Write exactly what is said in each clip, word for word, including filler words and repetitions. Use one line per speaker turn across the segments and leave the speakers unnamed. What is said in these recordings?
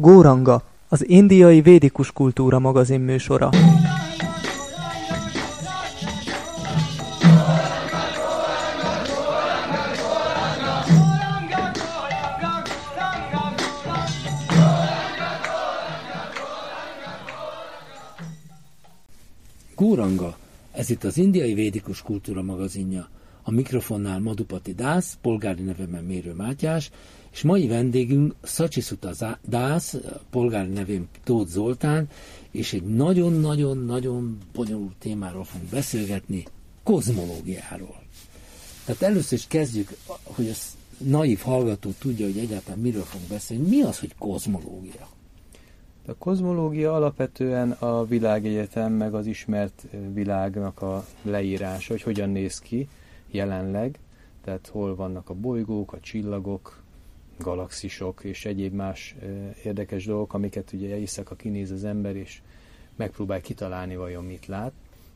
Góranga, az indiai védikus kultúra magazin műsora.
Góranga, ez itt az indiai védikus kultúra magazinja. A mikrofonnál Madhupati Dász, polgári nevemen Mérő Mátyás, és mai vendégünk Szacsiszuta Dász, polgári nevén Tóth Zoltán, és egy nagyon-nagyon-nagyon bonyolult témáról fogunk beszélgetni, kozmológiáról. Tehát először is kezdjük, hogy a naív hallgató tudja, hogy egyáltalán miről fogunk beszélni. Mi az, hogy kozmológia?
A kozmológia alapvetően a világegyetem, meg az ismert világnak a leírása, hogy hogyan néz ki jelenleg, tehát hol vannak a bolygók, a csillagok, galaxisok és egyéb más érdekes dolgok, amiket ugye éjszaka kinéz az ember, és megpróbál kitalálni, vajon mit lát.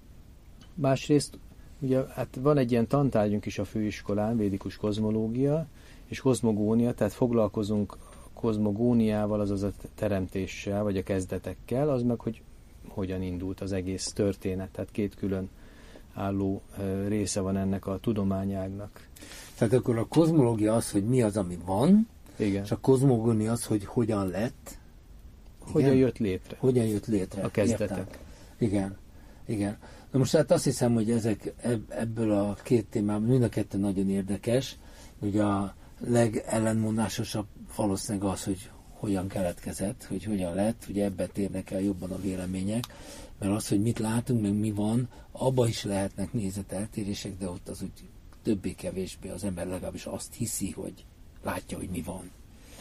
Másrészt ugye hát van egy ilyen tantárgyunk is a főiskolán, védikus kozmológia és kozmogónia, tehát foglalkozunk kozmogóniával, azaz a teremtéssel, vagy a kezdetekkel, az meg, hogy hogyan indult az egész történet. Tehát két külön álló része van ennek a tudományágnak.
Tehát akkor a kozmológia az, hogy mi az, ami van,
igen.
És a kozmogónia az, hogy hogyan lett.
Hogyan igen? jött létre.
Hogyan jött létre.
A kezdetek.
Értem. Igen, igen. Na most hát azt hiszem, hogy ezek ebből a két témában mind a kettő nagyon érdekes. Ugye a legellenmondásosabb valószínűleg az, hogy hogyan keletkezett, hogy hogyan lett, ugye ebben térnek el jobban a vélemények, mert az, hogy mit látunk, meg mi van, abba is lehetnek nézeteltérések, de ott az úgy többé-kevésbé az ember legalábbis azt hiszi, hogy látja, hogy mi van.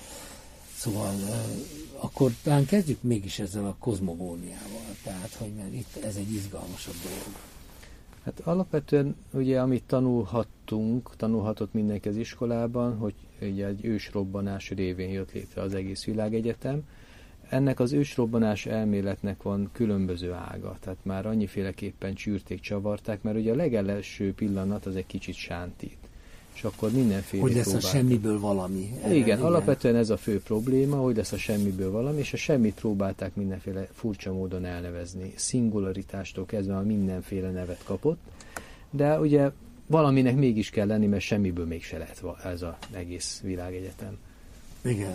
Szóval akkor talán kezdjük mégis ezzel a kozmogóniával, tehát, hogy mert itt ez egy izgalmasabb dolog.
Hát alapvetően ugye, amit tanulhattunk, tanulhatott mindenki az iskolában, hogy ugye egy ősrobbanás révén jött létre az egész világegyetem. Ennek az ősrobbanás elméletnek van különböző ága, tehát már annyiféleképpen csűrték, csavarták, mert ugye a legelső pillanat az egy kicsit sántít. És akkor mindenféle
hogy lesz
próbáltak.
A semmiből valami.
Igen, igen, alapvetően ez a fő probléma, hogy lesz a semmiből valami, és a semmit próbálták mindenféle furcsa módon elnevezni. Szingularitástól kezdve már mindenféle nevet kapott, de ugye valaminek mégis kell lenni, mert semmiből mégse lehet ez az egész világegyetem.
Igen.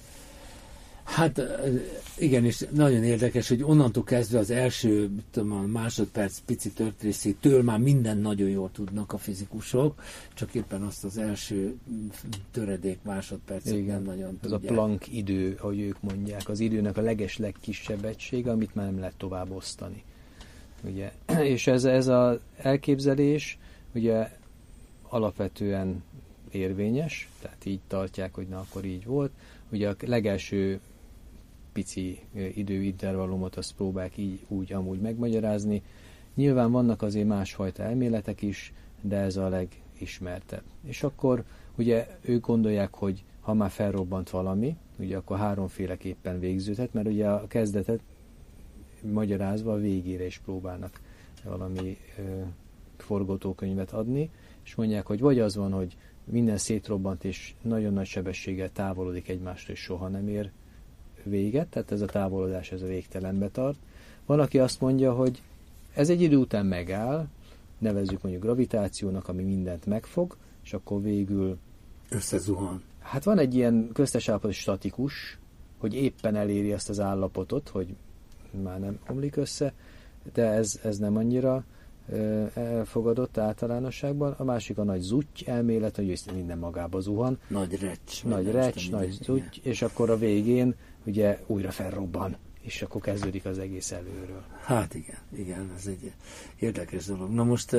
Hát igen, és nagyon érdekes, hogy onnantól kezdve az első tudom, a másodperc pici történészétől már minden nagyon jól tudnak a fizikusok, csak éppen azt az első töredék másodpercet igen, nem nagyon
ez
tudják.
A Planck idő, ahogy ők mondják, az időnek a leges legkisebb egysége, amit már nem lehet tovább osztani. Ugye? És ez, ez az elképzelés ugye alapvetően érvényes, tehát így tartják, hogy na akkor így volt. Ugye a legelső pici időintervallumot azt próbálják így úgy amúgy megmagyarázni. Nyilván vannak azért másfajta elméletek is, de ez a legismertebb. És akkor ugye ők gondolják, hogy ha már felrobbant valami, ugye akkor háromféleképpen végződhet, mert ugye a kezdetet magyarázva a végére is próbálnak valami ö, forgatókönyvet adni, és mondják, hogy vagy az van, hogy minden szétrobbant, és nagyon nagy sebességgel távolodik egymástól, és soha nem ér véget, tehát ez a távolodás, ez a végtelenbe tart. Van, aki azt mondja, hogy ez egy idő után megáll, nevezzük mondjuk gravitációnak, ami mindent megfog, és akkor végül
összezuhan.
Hát van egy ilyen köztes állapot, statikus, hogy éppen eléri ezt az állapotot, hogy már nem omlik össze, de ez, ez nem annyira elfogadott általánosságban. A másik a nagy zutty elmélet, hogy minden magába zuhan.
Nagy recs.
Nagy recs, nagy zutty, és akkor a végén ugye újra felrobban, és akkor kezdődik az egész előről.
Hát igen, igen, ez egy érdekes dolog. Na most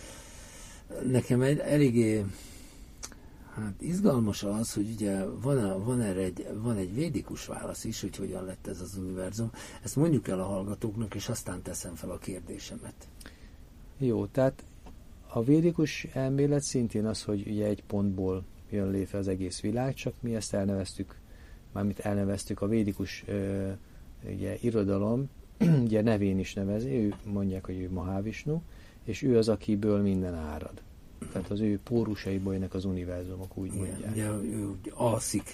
nekem egy eléggé hát izgalmas az, hogy ugye van, van erre egy, van egy védikus válasz is, hogy hogyan lett ez az univerzum. Ezt mondjuk el a hallgatóknak, és aztán teszem fel a kérdésemet.
Jó, tehát a védikus elmélet szintén az, hogy ugye egy pontból jön létre az egész világ, csak mi ezt elneveztük, mármint elneveztük a védikus ö, ugye, irodalom, ugye nevén is nevezi, ő mondják, hogy ő Mahavishnu, és ő az, akiből minden árad. Tehát az ő pórusaiból jönnek az univerzumok, úgy mondják.
Igen, ugye ő alszik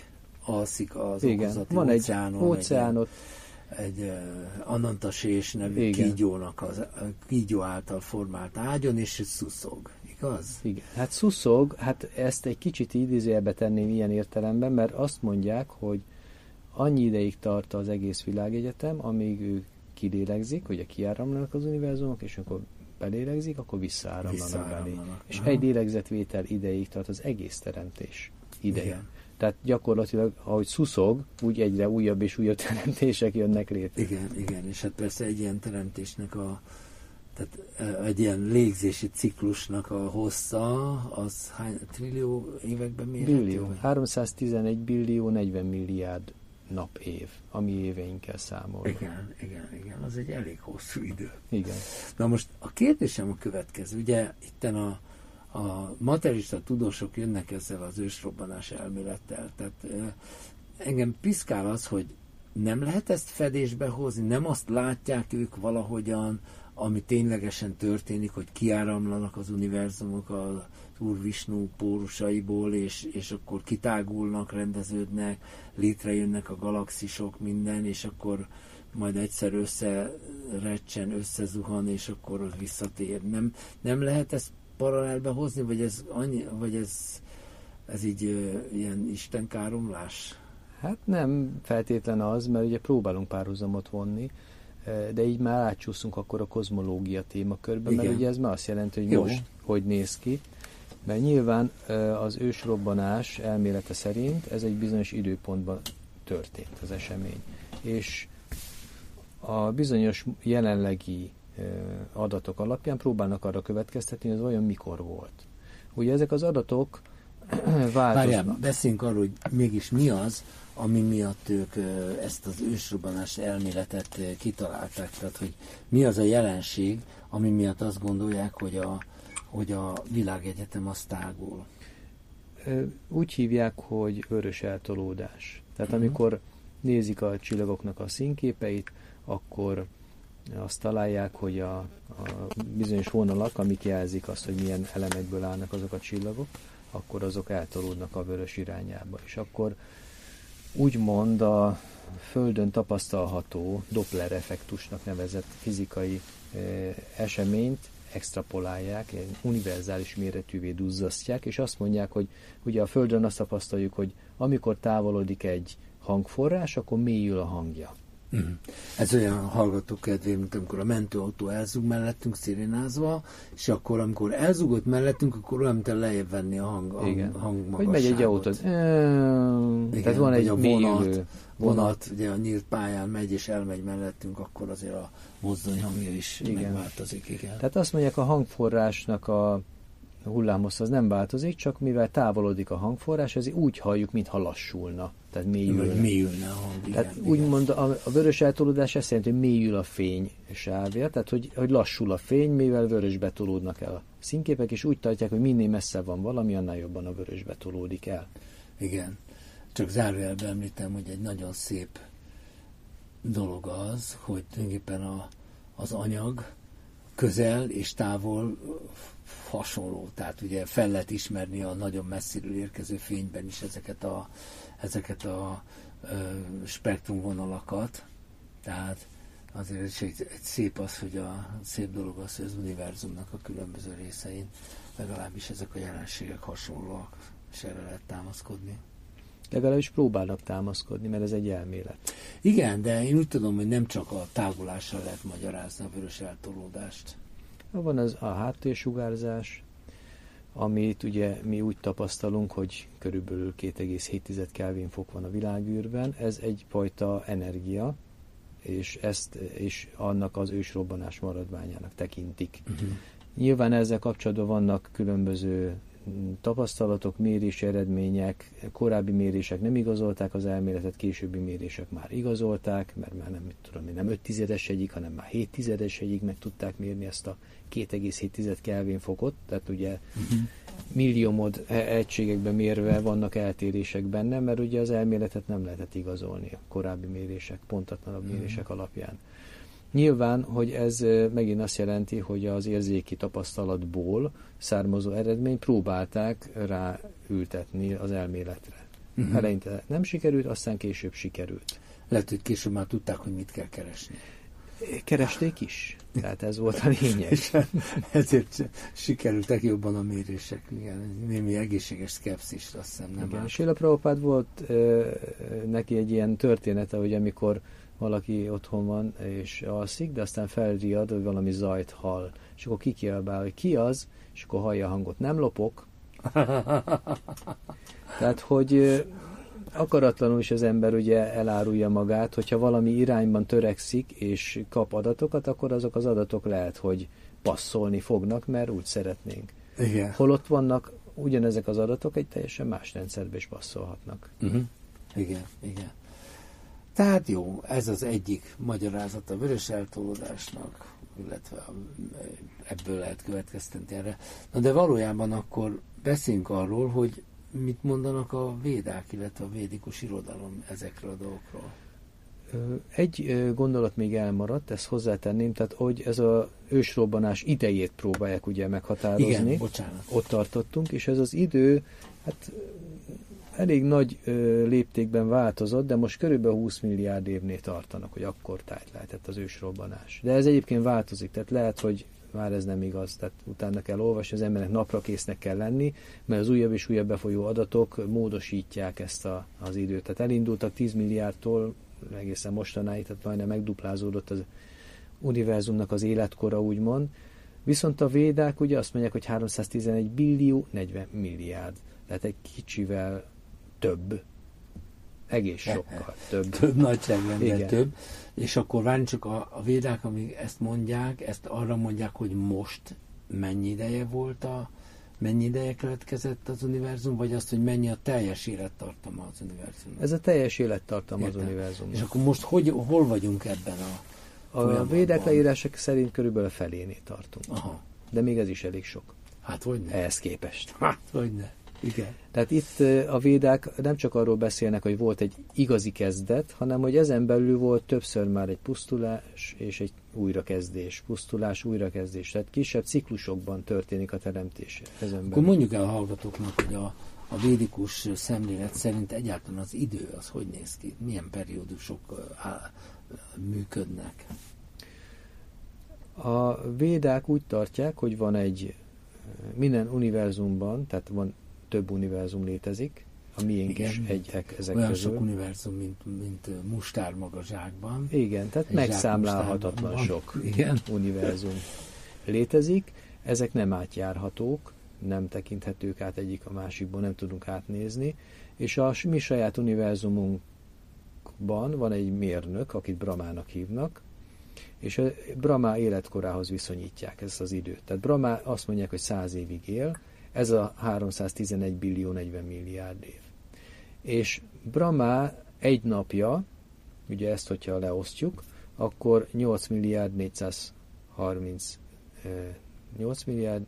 alszik az
igen,
okozati
van
óceánon.
Egy óceánot.
Egy, egy uh, Anantasés nevű
igen.
kígyónak, az, a kígyó által formált ágyon, és szuszog. Igaz?
Igen. Hát szuszog, hát ezt egy kicsit idézőjelbe tenném ilyen értelemben, mert azt mondják, hogy annyi ideig tart az egész világegyetem, amíg ő kilélegzik, ugye kiáramlanak az univerzumok, és akkor belélegzik, akkor visszaáramlanak belé. És egy lélegzetvétel ideig tart az egész teremtés ideje. Igen. Tehát gyakorlatilag, ahogy szuszog, úgy egyre újabb és újabb teremtések jönnek létre.
Igen, igen, és hát persze egy ilyen teremtésnek a tehát egy ilyen légzési ciklusnak a hossza, az hány trillió években mérhető?
Billió. háromszáztizenegy billió negyven milliárd napév, ami éveinkkel számol.
Igen, igen, igen, az egy elég hosszú idő.
Igen.
Na most a kérdésem a következő, ugye itten a, a materialista tudósok jönnek ezzel az ősrobbanás elmélettel, tehát eh, engem piszkál az, hogy nem lehet ezt fedésbe hozni, nem azt látják ők valahogyan, ami ténylegesen történik, hogy kiáramlanak az univerzumok az Úr Visnu pórusaiból, és, és akkor kitágulnak, rendeződnek, létrejönnek a galaxisok, minden, és akkor majd egyszer összerecsen, összezuhan, és akkor az visszatér. Nem, nem lehet ezt paralelbe hozni, vagy ez, annyi, vagy ez, ez így uh, ilyen istenkáromlás?
Hát nem feltétlen az, mert ugye próbálunk párhuzamot vonni, de így már átcsúszunk akkor a kozmológia témakörbe, mert ugye ez már azt jelenti, hogy
Jó.
most hogy néz ki, mert nyilván az ősrobbanás elmélete szerint ez egy bizonyos időpontban történt az esemény, és a bizonyos jelenlegi adatok alapján próbálnak arra következtetni, hogy ez olyan mikor volt. Ugye ezek az adatok változnak.
Várjál, beszéljünk arról, hogy mégis mi az, ami miatt ők ezt az ősrobbanás elméletet kitalálták. Tehát, hogy mi az a jelenség, ami miatt azt gondolják, hogy a, hogy a világegyetem az tágul.
Úgy hívják, hogy vörös eltolódás. Tehát uh-huh. amikor nézik a csillagoknak a színképeit, akkor azt találják, hogy a, a bizonyos vonalak, amik jelzik azt, hogy milyen elemekből állnak azok a csillagok, akkor azok eltolódnak a vörös irányába. És akkor úgymond a Földön tapasztalható Doppler effektusnak nevezett fizikai e, eseményt extrapolálják, univerzális méretűvé duzzasztják, és azt mondják, hogy ugye a Földön azt tapasztaljuk, hogy amikor távolodik egy hangforrás, akkor mélyül a hangja.
Mm. Ez olyan hallgatók kedvéért, mint amikor a mentőautó elzúg mellettünk szirénázva, és akkor amikor elzúgott mellettünk, akkor olyan, mint lejjebb venni a hang, hang, hangmagasságot.
Hogy megy egy autó. Tehát van egy mélyülő
vonat, vonat, ugye a nyílt pályán megy és elmegy mellettünk, akkor azért a mozdony hangja is igen. megváltozik. Igen.
Tehát azt mondják, a hangforrásnak a hullámhossz az nem változik, csak mivel távolodik a hangforrás, ezért úgy halljuk, mintha lassulna. Tehát mélyülne.
mélyülne a hang.
Tehát
igen,
úgymond a, a vörös eltolódás azt jelenti, hogy mélyül a fény sávja, tehát hogy, hogy lassul a fény, mivel vörösbe tolódnak el a színképek, és úgy tartják, hogy minél messze van valami, annál jobban a vörösbe tolódik el.
Igen. Csak zárójelben említem, hogy egy nagyon szép dolog az, hogy tulajdonképpen a, az anyag közel és távol hasonló. Tehát ugye fel lehet ismerni a nagyon messziről érkező fényben is ezeket a, ezeket a ö, spektrumvonalakat. Tehát azért is egy, egy szép az, hogy a szép dolog az, hogy az univerzumnak a különböző részein legalábbis ezek a jelenségek hasonlóak, és erre lehet támaszkodni.
Legalábbis próbálnak támaszkodni, mert ez egy elmélet.
Igen, de én úgy tudom, hogy nem csak a tágulással lehet magyarázni a vörös eltolódást.
Van az a háttérsugárzás, amit ugye mi úgy tapasztalunk, hogy körülbelül két egész hét Kelvin fok van a világűrben. Ez egyfajta energia, és ezt és annak az ősrobbanás maradványának tekintik. Uh-huh. Nyilván ezzel kapcsolatban vannak különböző tapasztalatok, mérési eredmények, korábbi mérések nem igazolták az elméletet, későbbi mérések már igazolták, mert már nem, tudom, nem öt tizedes egyik, hanem már hét tizedes egyik meg tudták mérni ezt a két egész hét Kelvin fokot, tehát ugye uh-huh. milliómod egységekben mérve vannak eltérések benne, mert ugye az elméletet nem lehetett igazolni a korábbi mérések, pontatlanabb uh-huh. mérések alapján. Nyilván, hogy ez megint azt jelenti, hogy az érzéki tapasztalatból származó eredményt próbálták ráültetni az elméletre. Uh-huh. Eleinte nem sikerült, aztán később sikerült.
Lehet, hogy később már tudták, hogy mit kell keresni.
Keresték is. Tehát ez volt a lényeg.
És ezért sikerültek jobban a mérések. Igen, némi egészséges szkepszis, azt hiszem nem.
Igen, Srila Prabhupád volt ö, neki egy ilyen története, hogy amikor valaki otthon van és alszik, de aztán felriad, hogy valami zajt hall. És akkor kikiabál, hogy ki az, és akkor hallja a hangot. Nem lopok. Tehát, hogy akaratlanul is az ember ugye elárulja magát, hogyha valami irányban törekszik és kap adatokat, akkor azok az adatok lehet, hogy passzolni fognak, mert úgy szeretnénk.
Igen.
Holott vannak ugyanezek az adatok egy teljesen más rendszerbe is passzolhatnak.
Uh-huh. Igen, igen. Tehát jó, ez az egyik magyarázat a vörös eltolódásnak, illetve ebből lehet következtetni erre. Na de valójában akkor beszéljünk arról, hogy mit mondanak a védák, illetve a védikus irodalom ezekről a dolgokról.
Egy gondolat még elmaradt, ezt hozzátenném, tehát hogy ez az ősrobbanás idejét próbálják ugye meghatározni.
Igen, bocsánat.
Ott tartottunk, és ez az idő, hát elég nagy léptékben változott, de most körülbelül húsz milliárd évnél tartanak, hogy akkor tájt lehetett az ősrobbanás. De ez egyébként változik, tehát lehet, hogy már ez nem igaz, tehát utána kell olvasni, az embernek naprakésznek kell lenni, mert az újabb és újabb befolyó adatok módosítják ezt a, az időt. Tehát elindultak tíz milliárdtól egészen mostanáig, tehát majdnem megduplázódott az univerzumnak az életkora, úgymond. Viszont a védák ugye azt mondják, hogy háromszáztizenegy billió negyven milliárd. Tehát egy kicsivel több. Egész sokkal több.
Több nagyságrendel több. És akkor várj csak a, a védák, amíg ezt mondják, ezt arra mondják, hogy most mennyi ideje volt a, mennyi ideje keletkezett az univerzum, vagy azt, hogy mennyi a teljes élettartama az univerzumnak?
Ez a teljes élettartama az univerzumnak.
És akkor most hogy, hol vagyunk ebben a
A védák leírások szerint körülbelül felénél tartunk.
Aha.
De még ez is elég sok.
Hát hogyne.
Ehhez képest.
Hát hogyne. Igen.
Tehát itt a védák nem csak arról beszélnek, hogy volt egy igazi kezdet, hanem hogy ezen belül volt többször már egy pusztulás és egy újrakezdés. Pusztulás, újrakezdés. Tehát kisebb ciklusokban történik a teremtés. Ezen
Akkor mondjuk el a hallgatóknak, hogy a, a védikus szemlélet szerint egyáltalán az idő az hogy néz ki? Milyen periódusok áll, működnek?
A védák úgy tartják, hogy van egy minden univerzumban, tehát van több univerzum létezik, a miénk igen, is egy ezek
olyan
közül.
Sok univerzum, mint, mint mustár maga zsákban.
Igen, tehát megszámlálhatatlan sok igen. univerzum létezik. Ezek nem átjárhatók, nem tekinthetők át egyik a másikból, nem tudunk átnézni. És a mi saját univerzumunkban van egy mérnök, akit Brahmának hívnak, és a Brahma életkorához viszonyítják ezt az időt. Tehát Brahma azt mondják, hogy száz évig él, ez a háromszáztizenegy billió negyven milliárd év. És Brahma egy napja, ugye ezt, hogyha leosztjuk, akkor nyolc milliárd négyszázharminc nyolc milliárd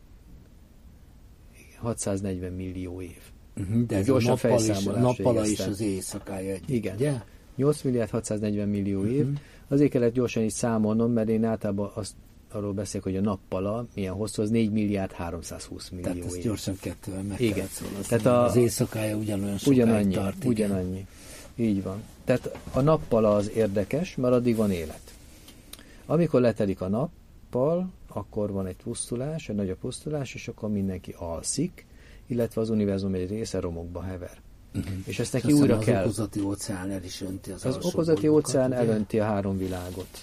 hatszáznegyven millió év.
Uh-huh, de ez gyorsan a nappala is az éjszakája egy.
Igen. Ugye? nyolc milliárd hatszáznegyven millió év. Uh-huh. Azért kellett gyorsan így számolnom, mert én általában azt arról beszélek, hogy a nappala milyen hosszú, az négy milliárd háromszázhúsz millió
Tehát ezt
év.
gyorsan kettővel meg
igen.
kellett szólni.
Tehát a,
az éjszakája ugyanolyan sokáig
ugyanannyi,
tart.
Ugyanannyi. Így van. Tehát a nappala az érdekes, mert addig van élet. Amikor letelik a nappal, akkor van egy pusztulás, egy nagyobb pusztulás, és akkor mindenki alszik, illetve az univerzum egy része romokba hever. Uh-huh. És ezt neki újra
az
kell.
Az okozati óceán el is önti az
Az okozati óceán elönti a három világot.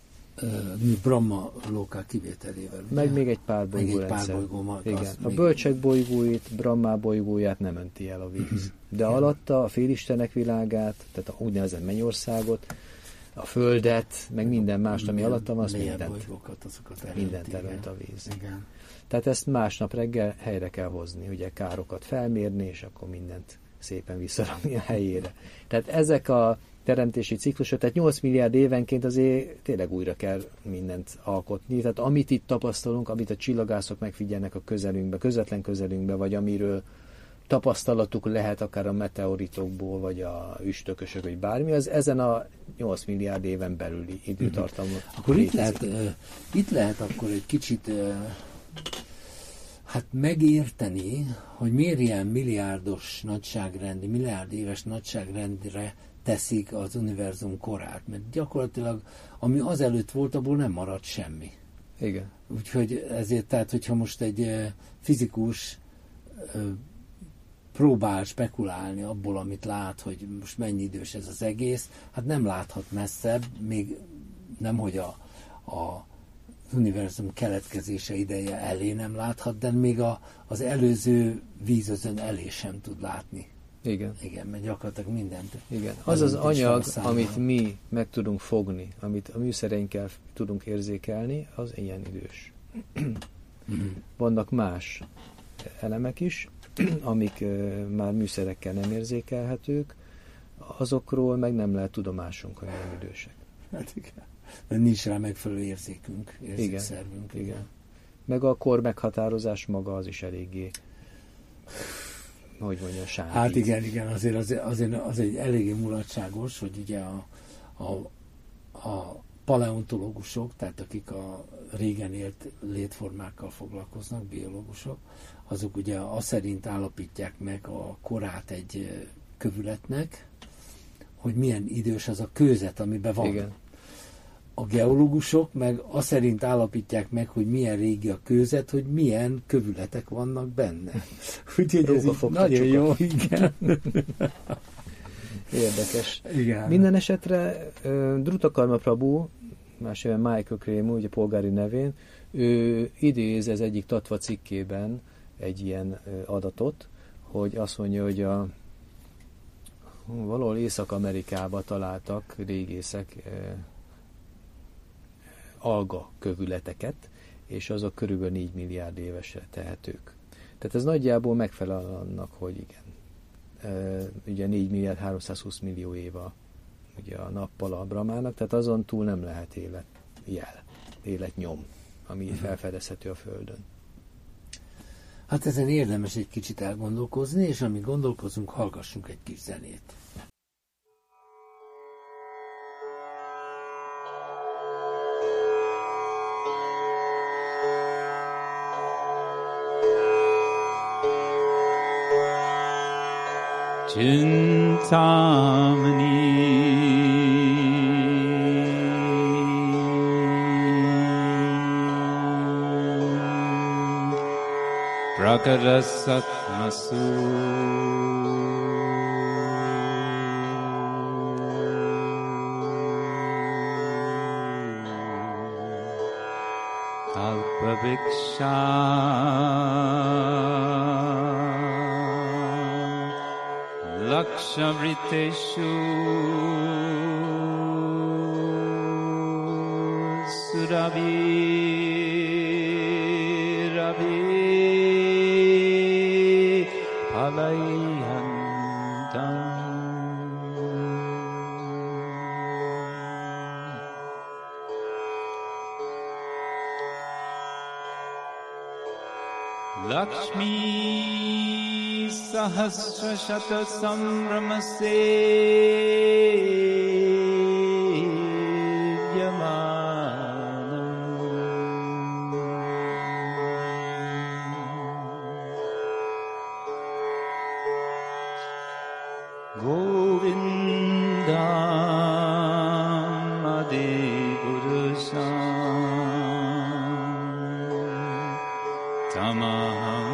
Mi Brahma Lóká kivételével. Ugye?
Meg még egy pár bolygórendszer. Igen. A bölcsek bolygóit, Brahma bolygóját nem önti el a víz. De alatta a félistenek világát, tehát a úgynevezett mennyországot, a földet, meg minden mást, ami alatta van, az mindent. Mindent elönt a víz.
Igen.
Tehát ezt másnap reggel helyre kell hozni, ugye károkat felmérni, és akkor mindent szépen visszarakni a helyére. Tehát ezek a teremtési ciklusok, tehát nyolc milliárd évenként azért tényleg újra kell mindent alkotni. Tehát amit itt tapasztalunk, amit a csillagászok megfigyelnek a közelünkbe, közvetlen közelünkbe, vagy amiről tapasztalatuk lehet akár a meteoritokból, vagy a üstökösök, vagy bármi, az ezen a nyolc milliárd éven belüli időtartamon.
Uh-huh. Akkor itt lehet, uh, itt lehet akkor egy kicsit uh, Hát megérteni, hogy miért ilyen milliárdos nagyságrendi, milliárd éves nagyságrendre teszik az univerzum korát, mert gyakorlatilag ami azelőtt volt, abból nem maradt semmi.
Igen.
Úgyhogy ezért, tehát, hogyha most egy fizikus próbál spekulálni abból, amit lát, hogy most mennyi idős ez az egész, hát nem láthat messzebb, még nemhogy a, a univerzum keletkezése ideje elé nem láthat, de még a, az előző vízözön elé sem tud látni.
Igen.
Igen, mert gyakorlatilag mindent.
Igen. Az az anyag, amit mi meg tudunk fogni, amit a műszereinkkel tudunk érzékelni, az ilyen idős. Vannak más elemek is, amik már műszerekkel nem érzékelhetők, azokról meg nem lehet tudomásunk, hogy nem idősek.
Hát igen. Mert nincs rá megfelelő érzékünk, érzékszervünk.
Igen. Igen. Meg a kor meghatározás maga az is eléggé, hogy mondjam, sárgít.
Hát igen, igen, azért, azért, azért az egy eléggé mulatságos, hogy ugye a, a, a paleontológusok, tehát akik a régen élt létformákkal foglalkoznak, biológusok, azok ugye azt szerint állapítják meg a korát egy kövületnek, hogy milyen idős az a kőzet, amiben van.
Igen.
A geológusok meg azt szerint állapítják meg, hogy milyen régi a kőzet, hogy milyen kövületek vannak benne. Úgyhogy ez így nagyon jó, igen.
Érdekes.
Igen.
Minden esetre uh, Drutakarma Prabhu, más éven Michael Kramer, ugye polgári nevén, ő idéz ez egyik Tatva cikkében egy ilyen uh, adatot, hogy azt mondja, hogy a valahol Észak-Amerikában találtak régészek uh, alga kövületeket, és azok körülbelül négy milliárd évesre tehetők. Tehát ez nagyjából megfelel annak, hogy igen, e, ugye négy milliárd háromszázhúsz millió éve ugye a nappal a Brahmának, tehát azon túl nem lehet élet, jel, életnyom, ami uh-huh. felfedezhető a Földön.
Hát ezen érdemes egy kicsit elgondolkozni, és amíg gondolkozunk, hallgassunk egy kis zenét.
Chintamani Prakarasatmasu Kalpaviksha Lakshavriteshu Suravi Ravi Palayantam Lakshmi Sahasra Shata Samramase Yamanam Govindam Adipurusham Tamaham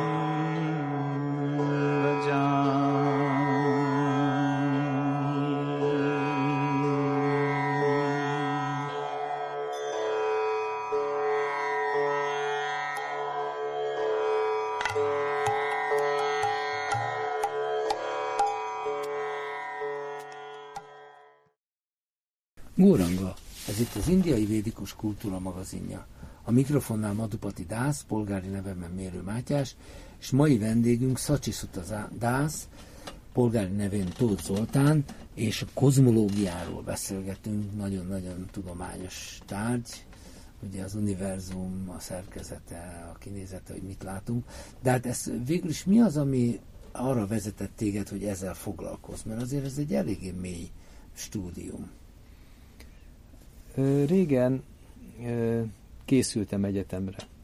Góranga, ez itt az Indiai Védikus Kultúra magazinja. A mikrofonnál Madhupati Dász, polgári nevemben Mérő Mátyás, és mai vendégünk Sacsiszuta Dász, polgári nevén Tóth Zoltán, és a kozmológiáról beszélgetünk, nagyon-nagyon tudományos tárgy, ugye az univerzum, a szerkezete, a kinézete, hogy mit látunk. De hát ez végül is mi az, ami arra vezetett téged, hogy ezzel foglalkozz? Mert azért ez egy eléggé mély stúdium.
Régen készültem egyetemre,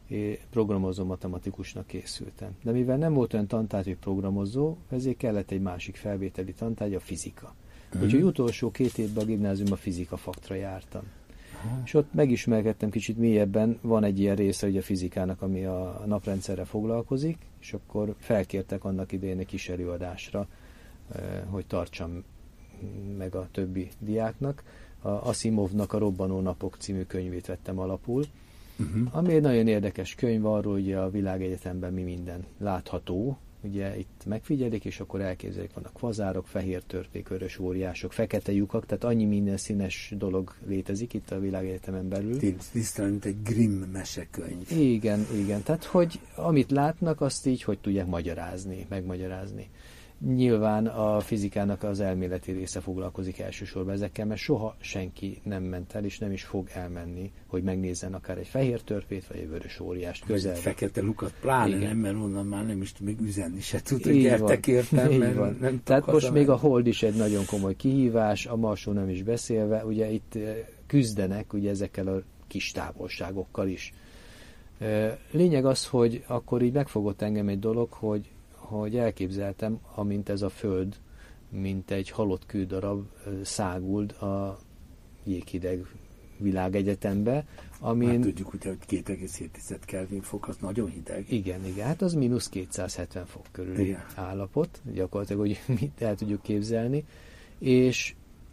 programozó matematikusnak készültem. De mivel nem volt olyan tantárgy, hogy programozó, ezért kellett egy másik felvételi tantárgy, a fizika. Mm. Úgyhogy utolsó két évben a gimnázium a fizika faktra jártam. Uh-huh. És ott megismerkedtem kicsit mélyebben, van egy ilyen része ugye a fizikának, ami a naprendszerre foglalkozik, és akkor felkértek annak idején egy kis előadásra, hogy tartsam meg a többi diáknak. A Asimovnak a Robbanó napok című könyvét vettem alapul, uh-huh. ami egy nagyon érdekes könyv arról, hogy a világegyetemben mi minden látható. Ugye itt megfigyelik, és akkor elképzelik, vannak kvazárok, fehér törpék, vörös óriások, fekete lyukak, tehát annyi minden színes dolog létezik itt a világegyetemen belül.
Tisztán, mint egy Grimm mesekönyv.
Igen, igen. Tehát, hogy amit látnak, azt így hogy tudják magyarázni, megmagyarázni. Nyilván a fizikának az elméleti része foglalkozik elsősorban ezekkel, mert soha senki nem ment el, és nem is fog elmenni, hogy megnézzen akár egy fehér törpét, vagy egy vörös óriást közel.
Egy fekete lukat, pláne igen. Nem, mert onnan már nem is még üzenni se tud, hogy
így
gyertek
van.
értem, mert
van.
nem
Tehát most
hazamenni.
még a hold is egy nagyon komoly kihívás, a Marsról nem is beszélve, ugye itt küzdenek ugye ezekkel a kis távolságokkal is. Lényeg az, hogy akkor így megfogott engem egy dolog, hogy hogy elképzeltem, amint ez a Föld, mint egy halott kődarab száguld a jéghideg világegyetembe, amin...
Már tudjuk, ugye, hogy két egész hét Kelvin fok, az nagyon hideg.
Igen, igen, hát az mínusz kétszázhetven fok körüli igen. állapot, gyakorlatilag, hogy mit el tudjuk képzelni, és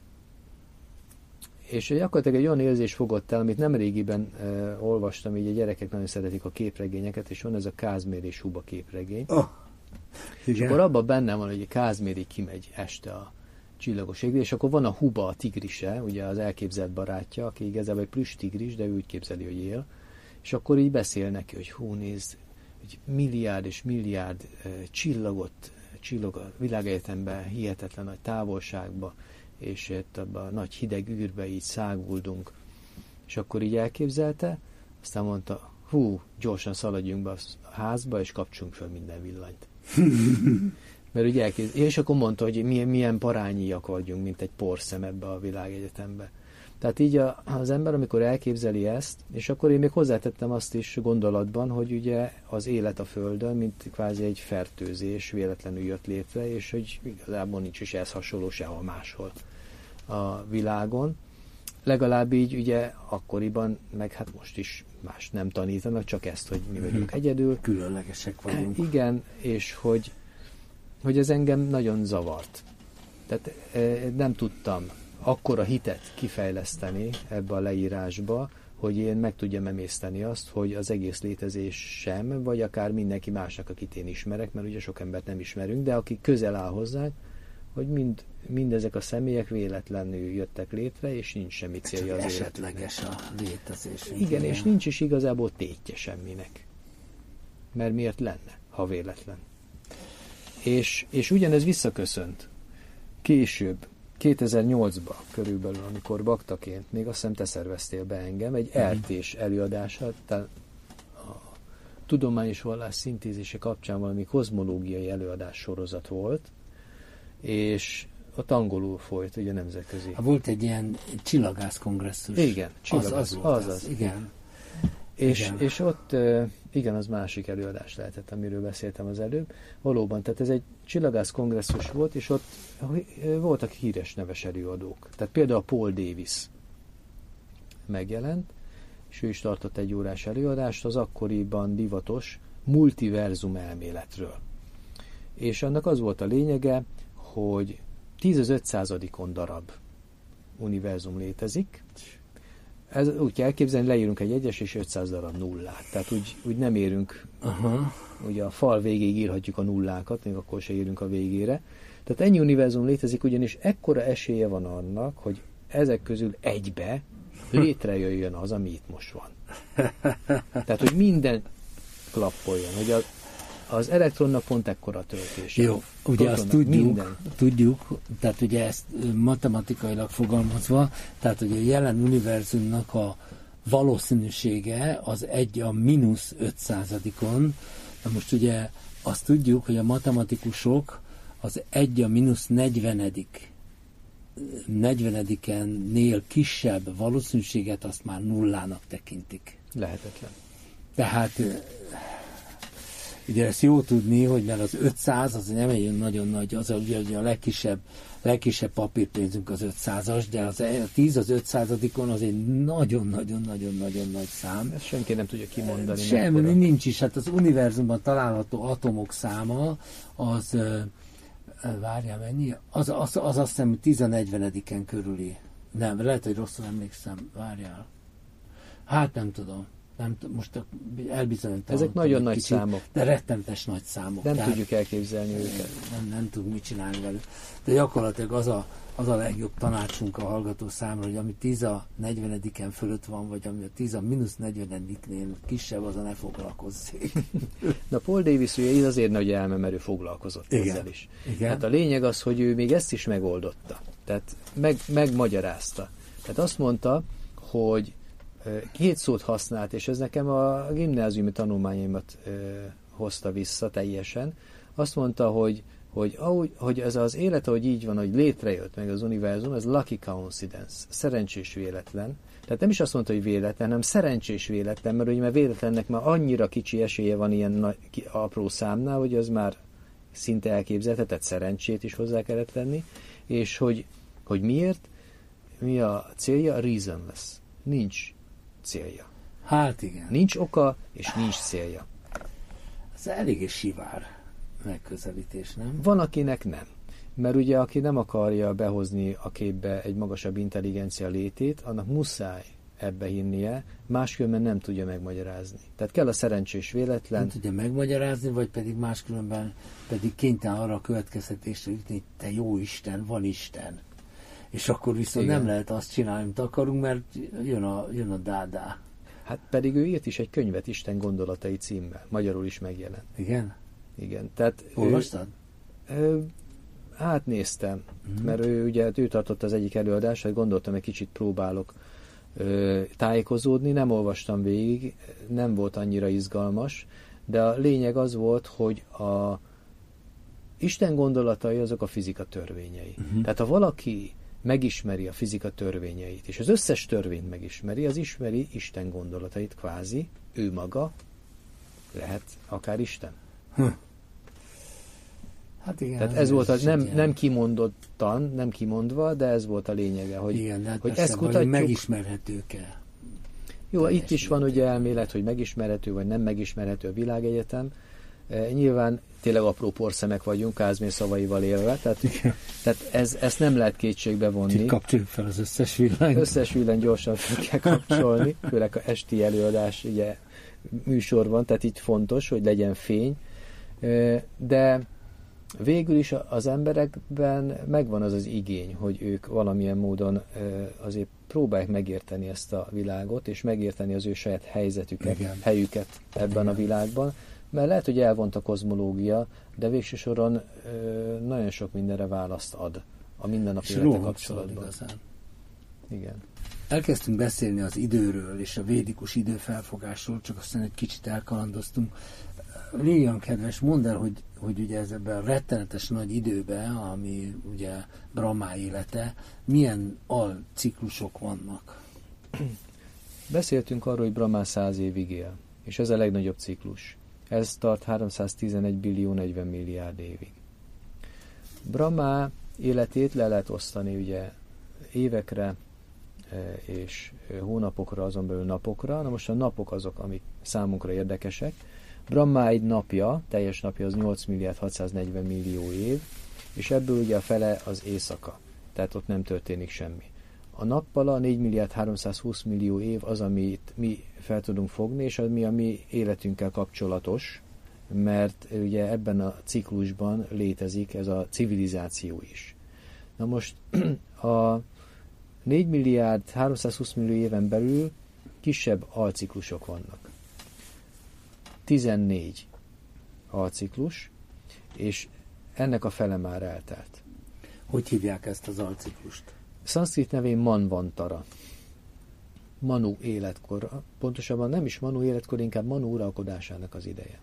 és gyakorlatilag egy olyan érzés fogott el, amit nemrégiben uh, olvastam, így a gyerekek nagyon szeretik a képregényeket, és van ez a Kázmér és Huba képregény. Oh. És akkor abban benne van, hogy Kázméri kimegy este a csillagos égre, és akkor van a Huba, a tigrise, ugye az elképzelt barátja, aki igazából egy plüss tigris, de ő úgy képzeli, hogy él, és akkor így beszél neki, hogy hú, nézd, hogy milliárd és milliárd uh, csillagot, csillag a világegyetemben, hihetetlen nagy távolságba, és itt abban a nagy hideg űrbe így száguldunk. És akkor így elképzelte, aztán mondta, hú, gyorsan szaladjunk be a házba, és kapcsolunk föl minden villanyt. Mert ugye elképzelte, és akkor mondta, hogy milyen, milyen parányiak vagyunk, mint egy porszem ebbe a világegyetembe. Tehát így a, az ember, amikor elképzeli ezt, és akkor én még hozzátettem azt is gondolatban, hogy ugye az élet a Földön, mint kvázi egy fertőzés véletlenül jött létre, és hogy igazából nincs is ehhez hasonló sehol máshol a világon. Legalább így ugye akkoriban, meg hát most is más nem tanítanak, csak ezt, hogy mi vagyunk egyedül.
Különlegesek vagyunk.
Igen, és hogy, hogy ez engem nagyon zavart. Tehát nem tudtam akkora hitet kifejleszteni ebbe a leírásba, hogy én meg tudjam emészteni azt, hogy az egész létezés sem, vagy akár mindenki másnak, akit én ismerek, mert ugye sok embert nem ismerünk, de aki közel áll hozzánk, hogy mind, mindezek a személyek véletlenül jöttek létre, és nincs semmi célja az életüknek.
Esetleges a létezés.
Igen, és nincs is igazából tétje semminek. Mert miért lenne, ha véletlen? És, és ugyanez visszaköszönt. Később, kétezer-nyolcban körülbelül, amikor baktaként, még azt hiszem te szerveztél be engem, egy er té-s előadását, tehát a tudományos vallás szintézise kapcsán valami kozmológiai előadás sorozat volt, és ott angolul folyt, ugye nemzetközi.
Volt egy ilyen csillagász kongresszus.
Igen, csillagász,
az, az,
az,
az,
az.
igen.
És,
igen.
és ott, igen, az másik előadás lehetett, amiről beszéltem az előbb. Valóban, tehát ez egy csillagász kongresszus volt, és ott voltak híres neves előadók. Tehát például Paul Davis megjelent, és ő is tartott egy órás előadást az akkoriban divatos multiverzum elméletről. És annak az volt a lényege, hogy tíz az ötszázadikon darab univerzum létezik. Ez úgy kell elképzelni, leírunk egy egyes és ötszáz darab nullát. Tehát úgy, úgy nem érünk,
aha.
Ugye a fal végéig írhatjuk a nullákat, még akkor se érünk a végére. Tehát ennyi univerzum létezik, ugyanis ekkora esélye van annak, hogy ezek közül egybe létrejöjjön az, ami itt most van. Tehát, hogy minden klappoljon, hogy a az elektronnak pont ekkora töltés.
Jó, ugye azt tudjuk, tudjuk, tehát ugye ezt matematikailag fogalmazva, tehát ugye a jelen univerzumnak a valószínűsége az egy a mínusz ötszázadikon. Na most ugye azt tudjuk, hogy a matematikusok az egy a mínusz negyvenedik negyvenedikennél kisebb valószínűséget azt már nullának tekintik.
Lehetetlen.
Tehát ugye ezt jó tudni, hogy mert az ötszáz az nem egy nagyon nagy, az a, ugye a legkisebb, legkisebb papírpénzünk az ötszázas, de az a tíz az ötszázadikon az egy nagyon-nagyon-nagyon-nagyon nagy szám.
Ezt senki nem tudja kimondani.
Semmi, nincs is. Hát az univerzumban található atomok száma az, várjál mennyi? Az, az, az, az azt hiszem tíz a negyvenediken körüli. Nem, lehet, hogy rosszul emlékszem. Várjál. Hát nem tudom. Nem, most elbizonyítom.
Ezek nagyon nagy
kicsit,
számok.
De rettentes nagy számok.
Nem
Tehát
tudjuk elképzelni őket.
Nem, nem tudunk mit csinálni velük. De gyakorlatilag az a, az a legjobb tanácsunk a hallgató számra, hogy ami tíz a negyvenediken fölött van, vagy ami a tíz a mínusz negyvenediknél kisebb, az a ne foglalkozzék.
Na Paul Davis ugye azért nagy elme, mert ő foglalkozott
Igen.
ezzel is.
Igen.
Hát a lényeg az, hogy ő még ezt is megoldotta. Tehát meg, megmagyarázta. Tehát azt mondta, hogy két szót használt, és ez nekem a gimnáziumi tanulmányaimat ö, hozta vissza teljesen. Azt mondta, hogy, hogy, ahogy, hogy ez az élet, ahogy így van, hogy létrejött meg az univerzum, ez lucky coincidence, szerencsés véletlen. Tehát nem is azt mondta, hogy véletlen, hanem szerencsés véletlen, mert ugye mert véletlennek már annyira kicsi esélye van ilyen nagy, apró számnál, hogy az már szinte elképzelhető, tehát szerencsét is hozzá kellett tenni, és hogy, hogy miért, mi a célja? Reasonless. Nincs célja.
Hát igen.
Nincs oka, és nincs célja.
Ez eléggé sivár megközelítés, nem?
Van, akinek nem. Mert ugye, aki nem akarja behozni a képbe egy magasabb intelligencia létét, annak muszáj ebbe hinnie, máskülönben nem tudja megmagyarázni. Tehát kell a szerencsés véletlen.
Nem tudja megmagyarázni, vagy pedig máskülönben pedig kénytelen arra a következtetésre jutni, hogy te jó Isten, van Isten. És akkor viszont igen. Nem lehet azt csinálni, amit akarunk, mert jön a, jön a dádá.
Hát pedig ő írt is egy könyvet Isten gondolatai címmel. Magyarul is megjelent.
Igen?
Igen. Tehát
olvastad?
Ő, ő, hát néztem, mm-hmm. mert ő ugye ő tartott az egyik előadást, hát gondoltam, egy kicsit próbálok ö, tájékozódni, nem olvastam végig, nem volt annyira izgalmas, de a lényeg az volt, hogy a Isten gondolatai azok a fizika törvényei. Mm-hmm. Tehát ha valaki megismeri a fizika törvényeit, és az összes törvényt megismeri, az ismeri Isten gondolatait, kvázi, ő maga lehet akár Isten.
Hm. Hát igen.
Tehát ez volt, a, nem, nem kimondottan, nem kimondva, de ez volt a lényege, hogy,
igen, hát
hogy ezt kutatjuk.
Megismerhető-e.
Jó, itt is van ugye elmélet, hogy megismerhető, vagy nem megismerhető a világegyetem. E, nyilván tényleg apró porszemek vagyunk, Kázmér szavaival élve, tehát, tehát ez, ezt nem lehet kétségbe vonni.
Kapcsoljuk fel az összes villanyt.
Összes villanyt gyorsan fel kell kapcsolni, főleg a esti előadás ugye, műsor van, tehát itt fontos, hogy legyen fény. E, de végül is az emberekben megvan az az igény, hogy ők valamilyen módon azért próbálják megérteni ezt a világot, és megérteni az ő saját helyzetüket, igen. helyüket ebben igen. a világban, mert lehet, hogy elvont a kozmológia, de végső soron nagyon sok mindenre választ ad a mindennapi élete kapcsolatban. Igen.
Elkezdtünk beszélni az időről és a védikus időfelfogásról, csak aztán egy kicsit elkalandoztunk. Légy kedves, mondd el, hogy, hogy ugye ez ebben a rettenetes nagy időben, ami ugye Brahma élete, milyen alciklusok vannak?
Beszéltünk arról, hogy Brahma száz évig él, és ez a legnagyobb ciklus. Ez tart háromszáztizenegy billió negyven milliárd évig. Brahma életét le lehet osztani ugye évekre és hónapokra, azon belül napokra. Na most a napok azok, amik számunkra érdekesek. Brahma egy napja, teljes napja az nyolc milliárd hatszáznegyven millió év, és ebből ugye a fele az éjszaka, tehát ott nem történik semmi. A nappala négy milliárd háromszázhúsz millió év az, amit mi fel tudunk fogni, és ami a mi életünkkel kapcsolatos, mert ugye ebben a ciklusban létezik ez a civilizáció is. Na most a négy milliárd háromszázhúsz millió éven belül kisebb alciklusok vannak. tizennégy alciklus, és ennek a fele már eltelt.
Hogy hívják ezt az alciklust?
Szanszkrit nevén Manvantara. Manu életkor. Pontosabban nem is Manu életkor, inkább Manu uralkodásának az ideje.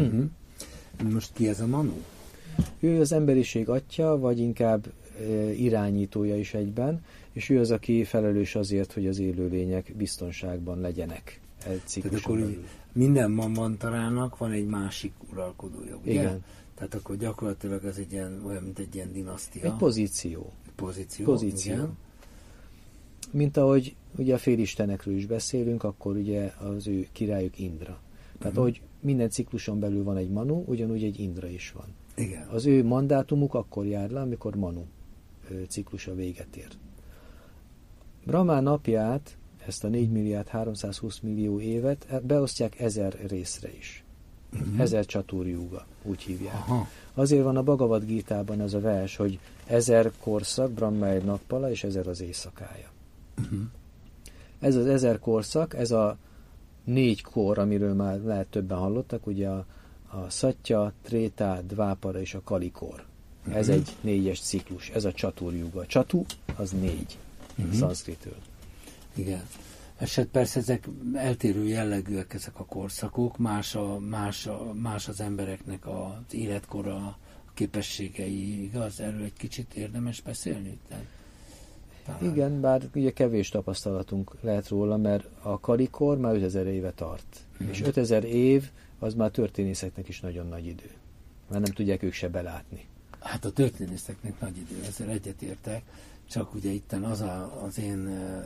Most ki ez a Manu?
Ő az emberiség atya, vagy inkább e, irányítója is egyben, és ő az, aki felelős azért, hogy az élőlények biztonságban legyenek. egy cikluson
akkor
belül.
Minden manvantarának van egy másik uralkodója, ugye?
Igen.
Tehát akkor gyakorlatilag ez egy ilyen, olyan, mint egy ilyen dinasztia.
Egy pozíció.
Pozíció.
Pozíció.
Igen.
Mint ahogy ugye a félistenekről is beszélünk, akkor ugye az ő királyuk Indra. Tehát
Uh-huh.
ahogy minden cikluson belül van egy Manu, ugyanúgy egy Indra is van.
Igen.
Az ő mandátumuk akkor jár le, amikor Manu ciklusa véget ér. Brahma napját, ezt a négy milliárd háromszázhúsz millió évet beosztják ezer részre is. Uh-huh. Ezer csaturjúga, úgy hívják.
Aha.
Azért van a Bhagavad Gítában ez a vers, hogy ezer korszak, Brahma egy nappala, és ezer az éjszakája.
Uh-huh.
Ez az ezer korszak, ez a négy kor, amiről már lehet többen hallottak, ugye a, a Szatya, Tréta, Dvápara és a Kali kor. Uh-huh. Ez egy négyes ciklus, ez a csaturjúga. Csatu, az négy, uh-huh. szanszkritül.
Igen. És hát persze ezek eltérő jellegűek ezek a korszakok, más, a, más, a, más az embereknek az életkora, a képességei, igaz? Erről egy kicsit érdemes beszélni? Tehát, talán...
Igen, bár ugye kevés tapasztalatunk lehet róla, mert a Kalikor már ötezer éve tart. Mm. És ötezer év az már történészeknek is nagyon nagy idő. Mert nem tudják ők se belátni.
Hát a történészeknek nagy idő, ezzel egyetértek, csak ugye itten az a, az én uh,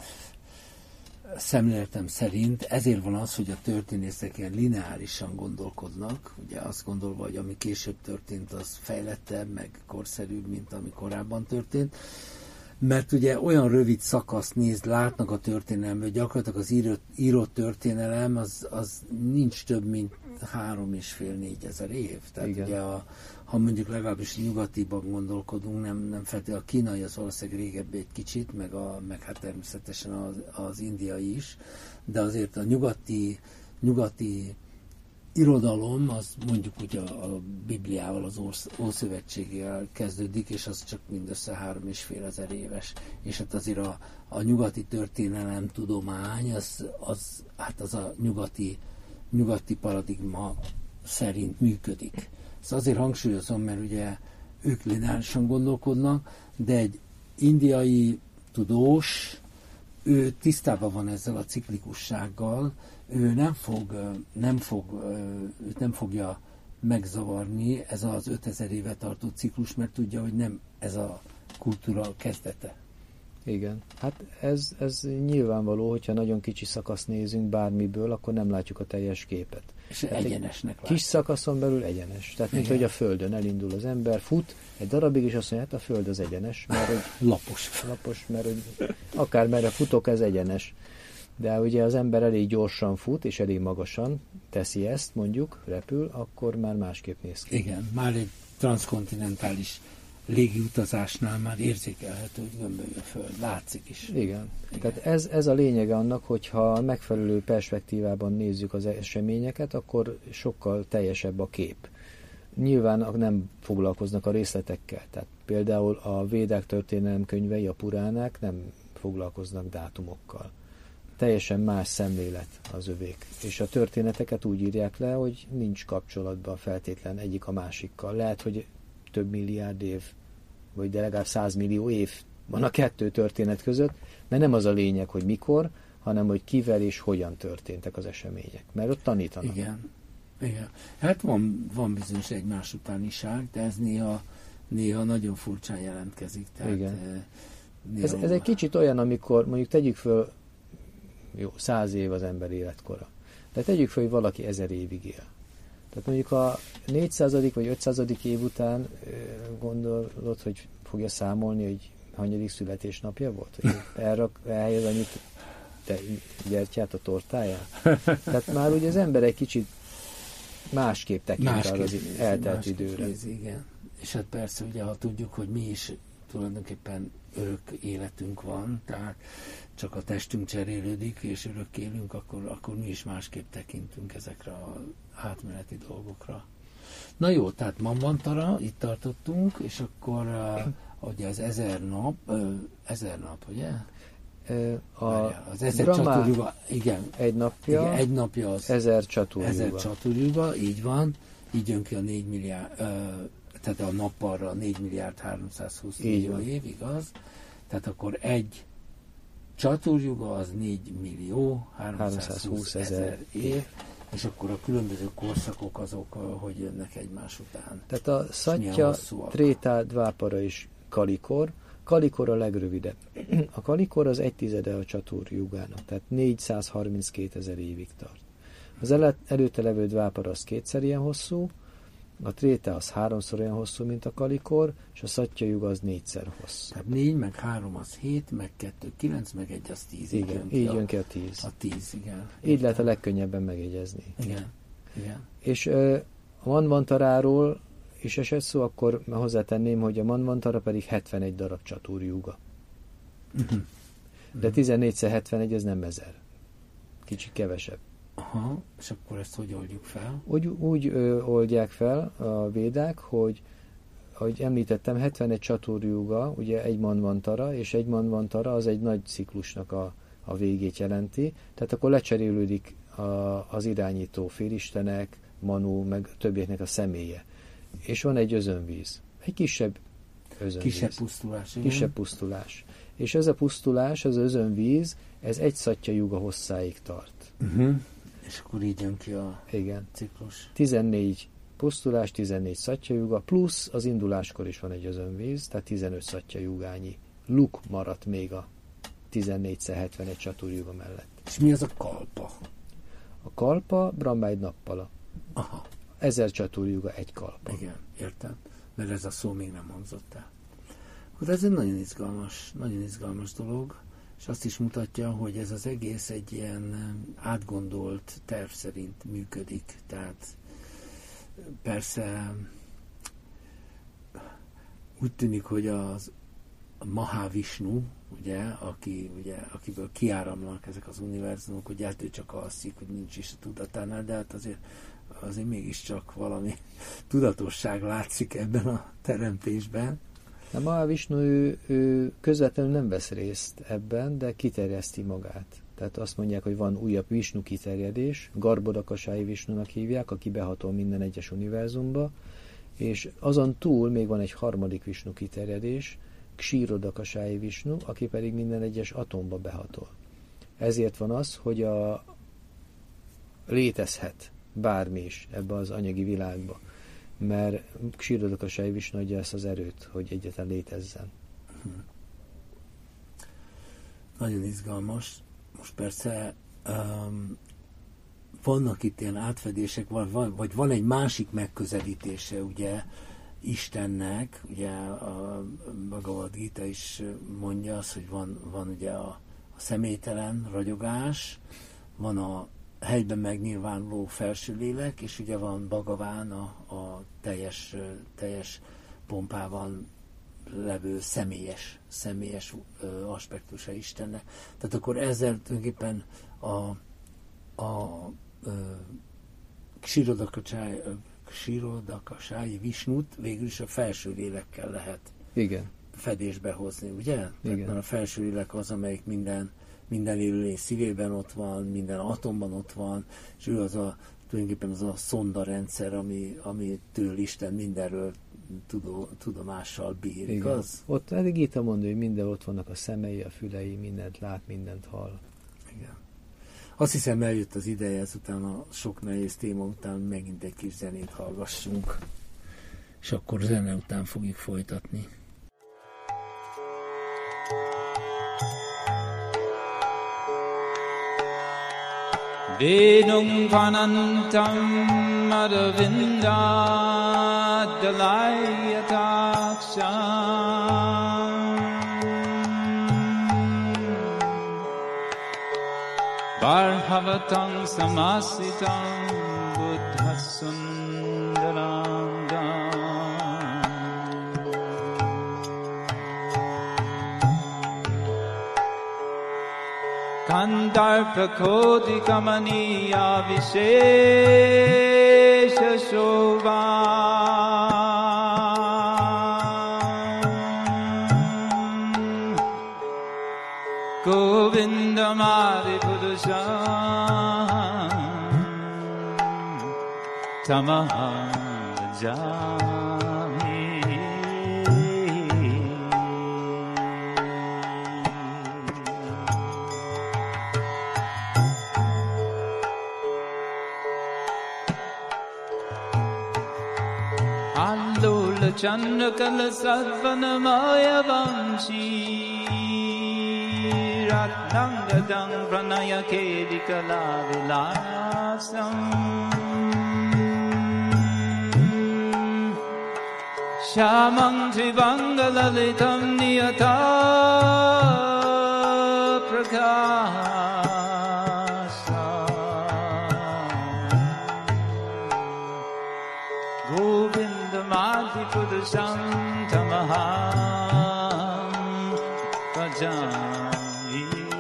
szemléletem szerint ezért van az, hogy a történészek ilyen lineárisan gondolkodnak, ugye azt gondolva, hogy ami később történt, az fejlettebb, meg korszerűbb, mint ami korábban történt. Mert ugye olyan rövid szakaszt nézd, látnak a történelemben, gyakorlatilag az írott, írott történelem az, az nincs több, mint három és fél négyezer év. Tehát igen. Ugye a, ha mondjuk legalábbis nyugatiban gondolkodunk, nem, nem feltétlenül a kínai az valószínűleg régebbi egy kicsit, meg, a, meg hát természetesen az, az indiai is, de azért a nyugati, nyugati irodalom, az mondjuk ugye a, a Bibliával, az Ószövetséggel kezdődik, és az csak mindössze három és fél ezer éves. És hát azért a, a nyugati történelem tudomány, az, az, hát az a nyugati, nyugati paradigma szerint működik. Ezt azért hangsúlyozom, mert ugye ők lineárisan gondolkodnak, de egy indiai tudós, ő tisztában van ezzel a ciklikussággal, ő nem fog, nem fog, őt nem fogja megzavarni ez az ötezer éve tartó ciklus, mert tudja, hogy nem ez a kultúra kezdete.
Igen. Hát ez, ez nyilvánvaló, hogyha nagyon kicsi szakaszt nézünk bármiből, akkor nem látjuk a teljes képet.
És
tehát
egyenesnek látjuk.
Kis szakaszon belül egyenes. Tehát mint hogy a Földön elindul az ember, fut egy darabig, és azt mondja, hát a Föld az egyenes, mert hogy
lapos.
lapos, mert hogy akár merre futok, ez egyenes. De ugye az ember elég gyorsan fut, és elég magasan teszi ezt, mondjuk, repül, akkor már másképp néz ki.
Igen, már egy transzkontinentális légiutazásnál már érzékelhető, hogy gömbölyű a Föld, látszik is.
Igen.
Igen.
Tehát ez, ez a lényege annak, hogyha megfelelő perspektívában nézzük az eseményeket, akkor sokkal teljesebb a kép. Nyilván nem foglalkoznak a részletekkel. Tehát például a Védák történelemkönyvei, a Puránák nem foglalkoznak dátumokkal. Teljesen más szemlélet az övék. És a történeteket úgy írják le, hogy nincs kapcsolatban feltétlen egyik a másikkal. Lehet, hogy több milliárd év, vagy de legalább százmillió év van a kettő történet között, mert nem az a lényeg, hogy mikor, hanem hogy kivel és hogyan történtek az események. Mert ott tanítanak.
Igen. Igen. Hát van, van bizonyos egymás utániság, de ez néha, néha nagyon furcsán jelentkezik. Tehát,
igen.
Néha...
Ez, ez egy kicsit olyan, amikor mondjuk tegyük föl, jó, száz év az ember életkora, de tegyük föl, hogy valaki ezer évig él. Tehát mondjuk a négyszázadik vagy ötszázadik év után gondolod, hogy fogja számolni, hogy hanyadik születésnapja volt? Hogy elrak, elhelyez annyit te gyertyát a tortáján? Tehát már ugye az ember egy kicsit másképp tekint másképp arra az nézi, eltelt másképp időre.
Nézi, igen. És hát persze, ugye, ha tudjuk, hogy mi is tulajdonképpen örök életünk van, tehát csak a testünk cserélődik, és örök élünk, akkor, akkor mi is másképp tekintünk ezekre az átmeneti dolgokra. Na jó, tehát Manvantara, itt tartottunk, és akkor uh, ugye az ezer nap, uh, ezer nap, ugye?
A
az ezer csaturjúga, igen.
Egy napja,
igen, egy napja az
ezer csaturjúga.
Ezer csaturjúga, így van. Így jön ki a négy milliárd, uh, tehát a nappalra négy milliárd háromszázhúsz millió év, igaz? Tehát akkor egy Csaturjuga az négy millió háromszázhúsz ezer év, és akkor a különböző korszakok azok, hogy jönnek egymás után.
Tehát a Szatya, Tréta, Dvápara és Kalikor. Kalikor a legrövidebb. A Kalikor az egy tizede a Csaturjugának, tehát négyszázharminckétezer évig tart. Az el- előtte levő Dvápara az kétszer ilyen hosszú, a Tréta az háromszor olyan hosszú, mint a Kalikor, és a Szatya Juga az négyszer hosszú.
Tehát négy, meg három az hét, meg kettő, kilenc, meg egy az tíz.
Igen, jön így jön ki a tíz.
A tíz, igen.
Így lehet a legkönnyebben megjegyezni.
Igen, igen.
És uh, a Manvantaráról is esett szó, akkor hozzátenném, hogy a Manvantara pedig hetvenegy darab Csaturjuga.
Uh-huh.
De tizennégyszer hetvenegy az nem ezer. Kicsit kevesebb.
Aha, és akkor ezt hogy oldjuk fel?
Úgy, úgy ö, oldják fel a védák, hogy ahogy említettem, hetvenegy Csaturjuga, ugye egy Manvantara, és egy Manvantara az egy nagy ciklusnak a, a végét jelenti, tehát akkor lecserélődik a, az irányító félistenek, Manu, meg többieknek a személye. És van egy özönvíz. Egy kisebb özönvíz.
Kisebb pusztulás. Igen.
Kisebb pusztulás. És ez a pusztulás, az özönvíz, ez egy Szatya Juga hosszáig tart.
Uh-huh. És akkor így jön ki a
Igen.
ciklus.
tizennégy pusztulás, tizennégy Szatya Juga, plusz az induláskor is van egy özönvíz, tehát tizenöt Szatya Jugányi luk maradt még a tizennégyszer hetvenegy Csaturjuga mellett.
És mi az a kalpa?
A kalpa Brahmáid nappala.
Aha.
Ezer Csaturjuga egy kalpa.
Igen, értem. Mert ez a szó még nem hangzott el. Hát ez egy nagyon izgalmas, nagyon izgalmas dolog, és azt is mutatja, hogy ez az egész egy ilyen átgondolt terv szerint működik. Tehát persze úgy tűnik, hogy az a Mahavishnu, ugye, aki, ugye, akiből kiáramlanak ezek az univerzumok, hogy hát ő csak alszik, hogy nincs is a tudatánál, de hát azért, azért mégiscsak valami tudatosság látszik ebben a teremtésben.
A Mahavishnu ő, ő közvetlenül nem vesz részt ebben, de kiterjeszti magát. Tehát azt mondják, hogy van újabb Vishnu kiterjedés, Garbhodakasályi Vishnunak hívják, aki behatol minden egyes univerzumba, és azon túl még van egy harmadik Vishnu kiterjedés, Ksírodakasályi Vishnu, aki pedig minden egyes atomba behatol. Ezért van az, hogy a létezhet bármi is ebbe az anyagi világba, mert Ksírodakasályi Vishnu adja ezt az erőt, hogy egyáltalán létezzen.
Hmm. Nagyon izgalmas. Most persze um, vannak itt ilyen átfedések, vagy van, vagy van egy másik megközelítése, ugye, Istennek, ugye a Bhagavad Gita is mondja azt, hogy van, van ugye a, a személytelen ragyogás, van a helyben megnyilvánuló felső lélek, és ugye van Bhagaván a, a teljes, teljes pompában levő személyes, személyes ö, aspektusa Istennek. Tehát akkor ezzel tulajdonképpen a, a ö, Ksírodakacsály Ksírodakasályi Visnut végül is a felső lélekkel lehet
Igen.
fedésbe hozni, ugye?
Igen.
Tehát, mert a felső lélek az, amelyik minden, minden élőlény szívében ott van, minden atomban ott van, és ő az a, tulajdonképpen az a szonda rendszer, ami, amitől Isten mindenről tudó, tudomással bír, igaz?
Ott eddig Gita mondja, hogy minden ott vannak a szemei, a fülei, mindent lát, mindent hall.
Igen. Azt hiszem, eljött az ideje, ezután a sok nehéz téma után megint egy kis zenét hallgassunk, és akkor zene után fogjuk folytatni.
Vedum Panantam Madhavinda Dalayataksam Bharhavatam Samasitam Buddhasundarangam Kandarpa Koti Kamaniya Vishesha Shobha Govindam Adipurusam Tamaham Jami Mula Chandrakala Sarvanamaya Vanchi Ratnangadam Pranaya Kedikala Vilasam Shamam Trivangalalitam Niyata Prakasa Govindamadi Pudusam Tamaham Bhajami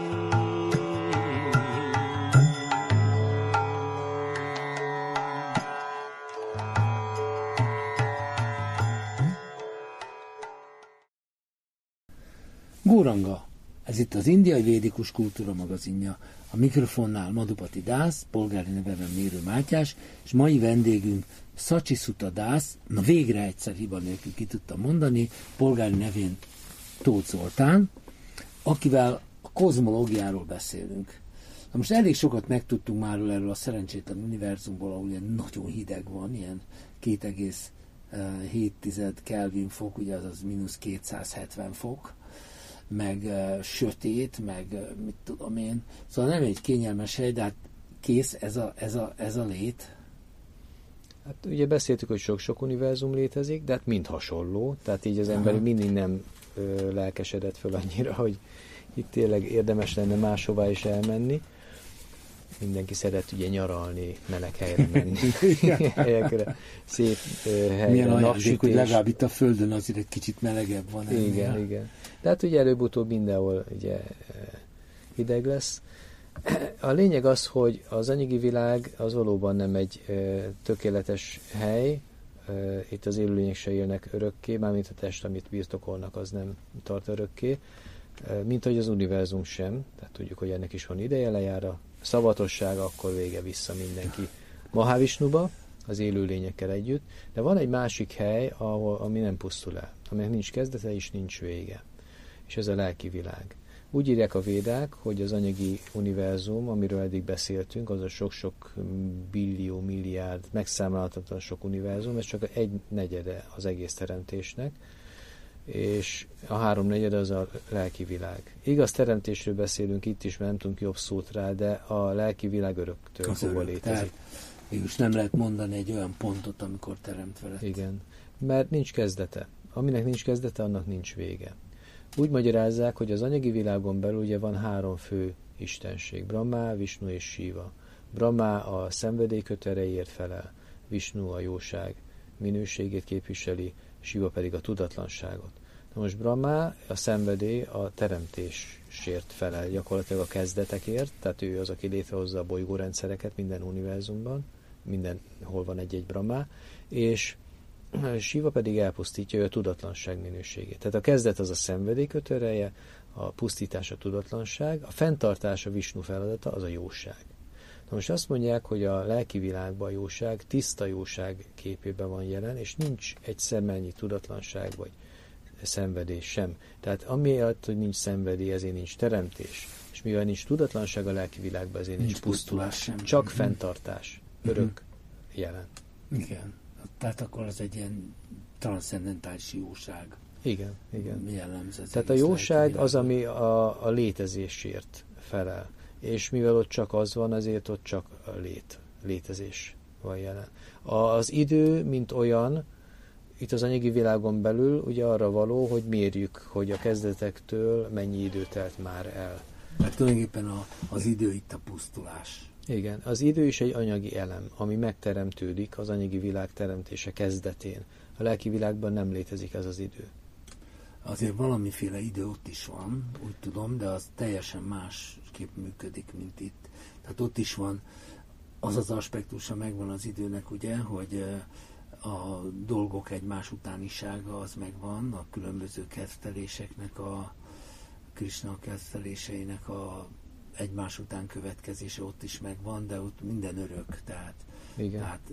Góranga, ez itt az Indiai Védikus Kultúra magazinja. A mikrofonnál Madhupati Dász, polgári nevemben Mérő Mátyás, és mai vendégünk Sachisutha Dász, na végre egyszer hiba nélkül ki tudtam mondani, polgári nevén Tóth Zoltán, akivel a kozmológiáról beszélünk. Na most elég sokat megtudtunk már erről a szerencsétlen univerzumból, ahol ilyen nagyon hideg van, ilyen két egész hét Kelvin fok, ugye az az mínusz kétszázhetven fok, meg uh, sötét, meg uh, mit tudom én. Szóval nem egy kényelmes hely, de hát kész ez a, ez a, ez a lét.
Hát ugye beszéltük, hogy sok-sok univerzum létezik, de hát mind hasonló, tehát így az ember
Aha.
mindig nem ö, lelkesedett föl annyira, hogy itt tényleg érdemes lenne máshová is elmenni. Mindenki szeret ugye nyaralni, meleg helyre menni, helyekre, szép ö, helyre,
milyen ajándék,
napsütés.
hogy legalább itt a Földön azért egy kicsit melegebb van.
Igen, ennél. Igen. De hát ugye előbb-utóbb mindenhol ugye hideg lesz. A lényeg az, hogy az anyagi világ az valóban nem egy ö, tökéletes hely, ö, itt az élőlények se élnek örökké, mármint a test, amit birtokolnak, az nem tart örökké, ö, mint hogy az univerzum sem, tehát tudjuk, hogy ennek is van ideje, lejár a szavatossága, akkor vége vissza mindenki Mahavishnuba, az élőlényekkel együtt, de van egy másik hely, ahol, ami nem pusztul el, aminek nincs kezdete és nincs vége, és ez a lelki világ. Úgy írják a védák, hogy az anyagi univerzum, amiről eddig beszéltünk, az a sok-sok billió, milliárd, megszámlálhatatlan sok univerzum, ez csak egy negyede az egész teremtésnek, és a három negyede az a lelki világ. Igaz, teremtésről beszélünk itt is, mert nem tudunk jobb szót rá, de a lelki világ öröktől fogva létezik.
Mégis nem lehet mondani egy olyan pontot, amikor teremtve lett.
Igen, mert nincs kezdete. Aminek nincs kezdete, annak nincs vége. Úgy magyarázzák, hogy az anyagi világon belül ugye van három fő istenség, Brahma, Vishnu és Shiva. Brahma a szenvedélyköt erejéért felel, Vishnu a jóság minőségét képviseli, Shiva pedig a tudatlanságot. Na most Brahma, a szenvedély a teremtésért felel, gyakorlatilag a kezdetekért, tehát ő az, aki létrehozza a bolygórendszereket minden univerzumban, mindenhol van egy-egy Brahma, és Shiva pedig elpusztítja ő a tudatlanság minőségét. Tehát a kezdet az a szenvedély kötöreje, a pusztítás a tudatlanság, a fenntartás a Vishnu feladata, az a jóság. Na most azt mondják, hogy a lelki világban a jóság tiszta jóság képében van jelen, és nincs egy szemmelnyi tudatlanság vagy szenvedés sem. Tehát amiatt, hogy nincs szenvedély, ezért nincs teremtés. És mivel nincs tudatlanság a lelki világban, ezért nincs, nincs pusztulás sem. Csak mm-hmm. fenntartás, örök mm-hmm. jelen.
Igen. Tehát akkor az egy ilyen transzcendentális jóság.
Igen, igen.
Jellemző.
Tehát a jóság az, ami a, a létezésért felel. És mivel ott csak az van, ezért ott csak a lét, létezés van jelen. A, az idő, mint olyan, itt az anyagi világon belül ugye arra való, hogy mérjük, hogy a kezdetektől mennyi idő telt már el.
Mert tulajdonképpen a, az idő itt a pusztulás.
Igen, az idő is egy anyagi elem, ami megteremtődik az anyagi világ teremtése kezdetén. A lelki világban nem létezik ez az idő.
Azért valamiféle idő ott is van, úgy tudom, de az teljesen másképp működik, mint itt. Tehát ott is van, az az aspektusa megvan az időnek, ugye, hogy a dolgok egymás utánisága az megvan, a különböző kezdeléseknek, a Krishna kezdeléseinek a egymás után következése ott is megvan, de ott minden örök, tehát, tehát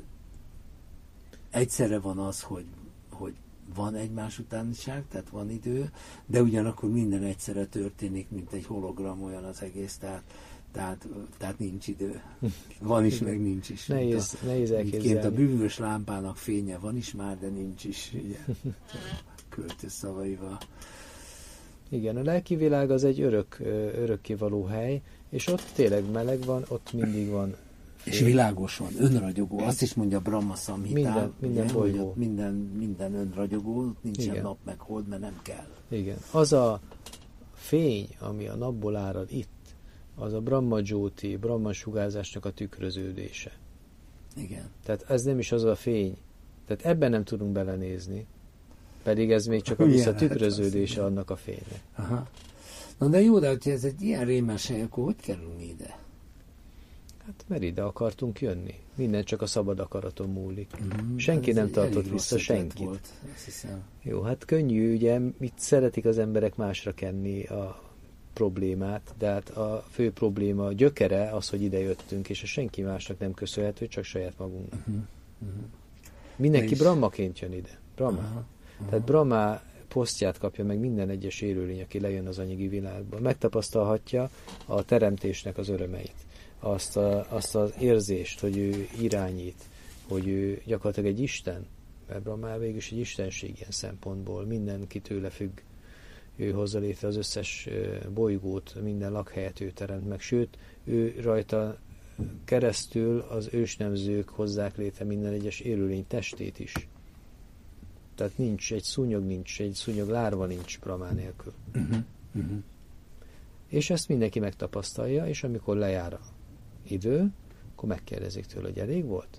egyszerre van az, hogy, hogy van egymás utániság, tehát van idő, de ugyanakkor minden egyszerre történik, mint egy hologram, olyan az egész, tehát Tehát, tehát nincs idő. Van is, meg nincs is.
Nehéz,
a,
nehéz elképzelni.
a bűvös lámpának fénye van is már, de nincs is. Ugye? Költő szavaival.
Igen, a lelki világ az egy örök, örökkévaló hely, és ott tényleg meleg van, ott mindig van fény.
És világos van, önragyogó. Azt is mondja Brahma Samhita.
Minden, minden
ugye,
bolygó.
Minden, minden önragyogó, nincsen
Igen.
nap meg hold, mert nem kell.
Igen. Az a fény, ami a napból árad itt, az a Brahma Jyoti, Brahma sugárzásnak a tükröződése.
Igen.
Tehát ez nem is az a fény. Tehát ebben nem tudunk belenézni. Pedig ez még csak a
Milyen
visszatükröződése
lehet az,
annak a fénynek.
Aha. Na de jó, de hogyha ez egy ilyen rémes hely, akkor hogy kerülünk ide?
Hát mert ide akartunk jönni. Minden csak a szabad akaraton múlik.
Mm,
Senki
ez
nem
egy
tartott
elég
vissza
rossz ötlet
senkit.
Volt, azt hiszem.
Jó, hát könnyű, ugye, mit szeretik az emberek másra kenni a problémát, de hát a fő probléma, a gyökere az, hogy ide jöttünk, és a senki másnak nem köszönhető, csak saját magunknak.
Uh-huh. Uh-huh.
Mindenki
is...
Brahmaként jön ide. Brahma.
Aha, aha.
Tehát Brahma posztját kapja meg minden egyes élőlény, aki lejön az anyagi világba. Megtapasztalhatja a teremtésnek az örömeit. Azt, a, azt az érzést, hogy ő irányít, hogy ő gyakorlatilag egy Isten, mert Brahma végül is egy istenség ilyen szempontból. Mindenki tőle függ. Ő hozza létre az összes bolygót, minden lakhelyet ő teremt meg. Sőt, ő rajta keresztül az ősnemzők hozzák létre minden egyes élőlény testét is. Tehát nincs, egy szúnyog nincs, egy szúnyog lárva nincs Brahma nélkül.
Uh-huh. Uh-huh.
És ezt mindenki megtapasztalja, és amikor lejár a idő, akkor megkérdezik tőle, hogy elég volt?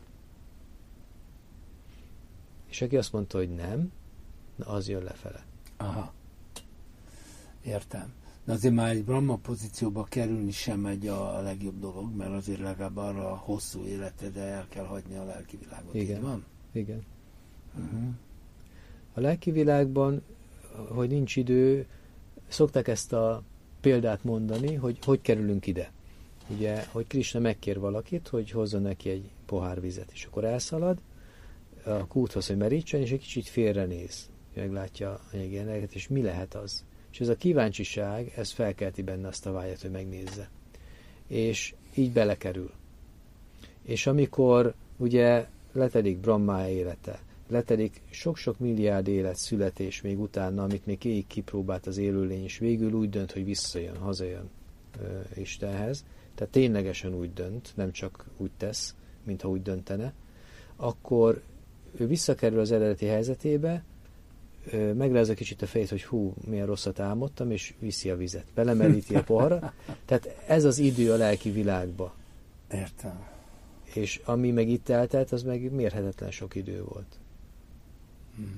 És aki azt mondta, hogy nem, na az jön lefele.
Aha. Értem. De azért már egy Brahma pozícióba kerülni sem egy a legjobb dolog, mert azért legalább arra a hosszú életedre el kell hagyni a lelki világot.
Igen.
Így van?
Igen.
Uh-huh.
A lelki világban, hogy nincs idő, szokták ezt a példát mondani, hogy hogy kerülünk ide. Ugye, hogy Krisna megkér valakit, hogy hozzon neki egy pohár vizet, és akkor elszalad a kúthoz, hogy merítsen, és egy kicsit félrenéz, meglátja a anyagi energiát, és mi lehet az. És ez a kíváncsiság, ez felkelti benne azt a vágyat, hogy megnézze. És így belekerül. És amikor ugye letelik Brahma élete, letelik sok-sok milliárd élet születés még utána, amit még végig kipróbált az élőlény, és végül úgy dönt, hogy visszajön, hazajön ö, Istenhez, tehát ténylegesen úgy dönt, nem csak úgy tesz, mintha úgy döntene, akkor ő visszakerül az eredeti helyzetébe, megrázza kicsit a fejét, hogy hú, milyen rosszat álmodtam, és viszi a vizet. Belemeríti a poharat. Tehát ez az idő a lelki világba.
Értem.
És ami meg itt eltelt, az meg mérhetetlen sok idő volt.
Hmm.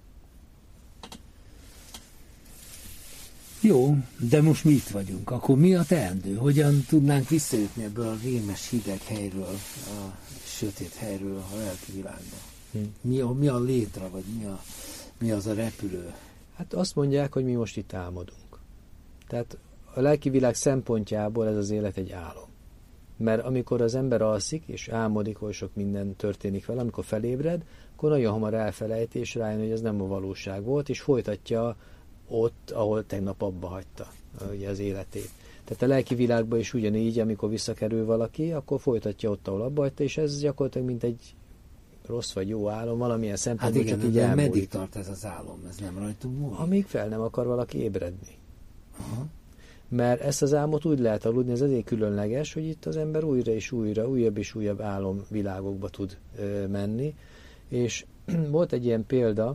Jó, de most mi itt vagyunk. Akkor mi a teendő? Hogyan tudnánk visszajutni ebből a rémes hideg helyről, a sötét helyről a lelki világba? Hmm. Mi, a, mi a létre, vagy mi a Mi az a repülő?
Hát azt mondják, hogy mi most itt álmodunk. Tehát a lelki világ szempontjából ez az élet egy álom. Mert amikor az ember alszik, és álmodik, hogy sok minden történik vele, amikor felébred, akkor nagyon hamar elfelejti, és rájön, hogy ez nem a valóság volt, és folytatja ott, ahol tegnap abba hagyta ugye, az életét. Tehát a lelki világban is ugyanígy, amikor visszakerül valaki, akkor folytatja ott, ahol abba hagyta, és ez gyakorlatilag mint egy rossz vagy jó álom, valamilyen szempontból
hát igen,
csak így elmúlik.
Meddig tart ez az álom? Ez nem rajtunk múlik?
Amíg fel nem akar valaki ébredni.
Aha.
Mert ezt az álmot úgy lehet aludni, ez azért különleges, hogy itt az ember újra és újra, újabb és újabb álomvilágokba tud ö, menni. És volt egy ilyen példa,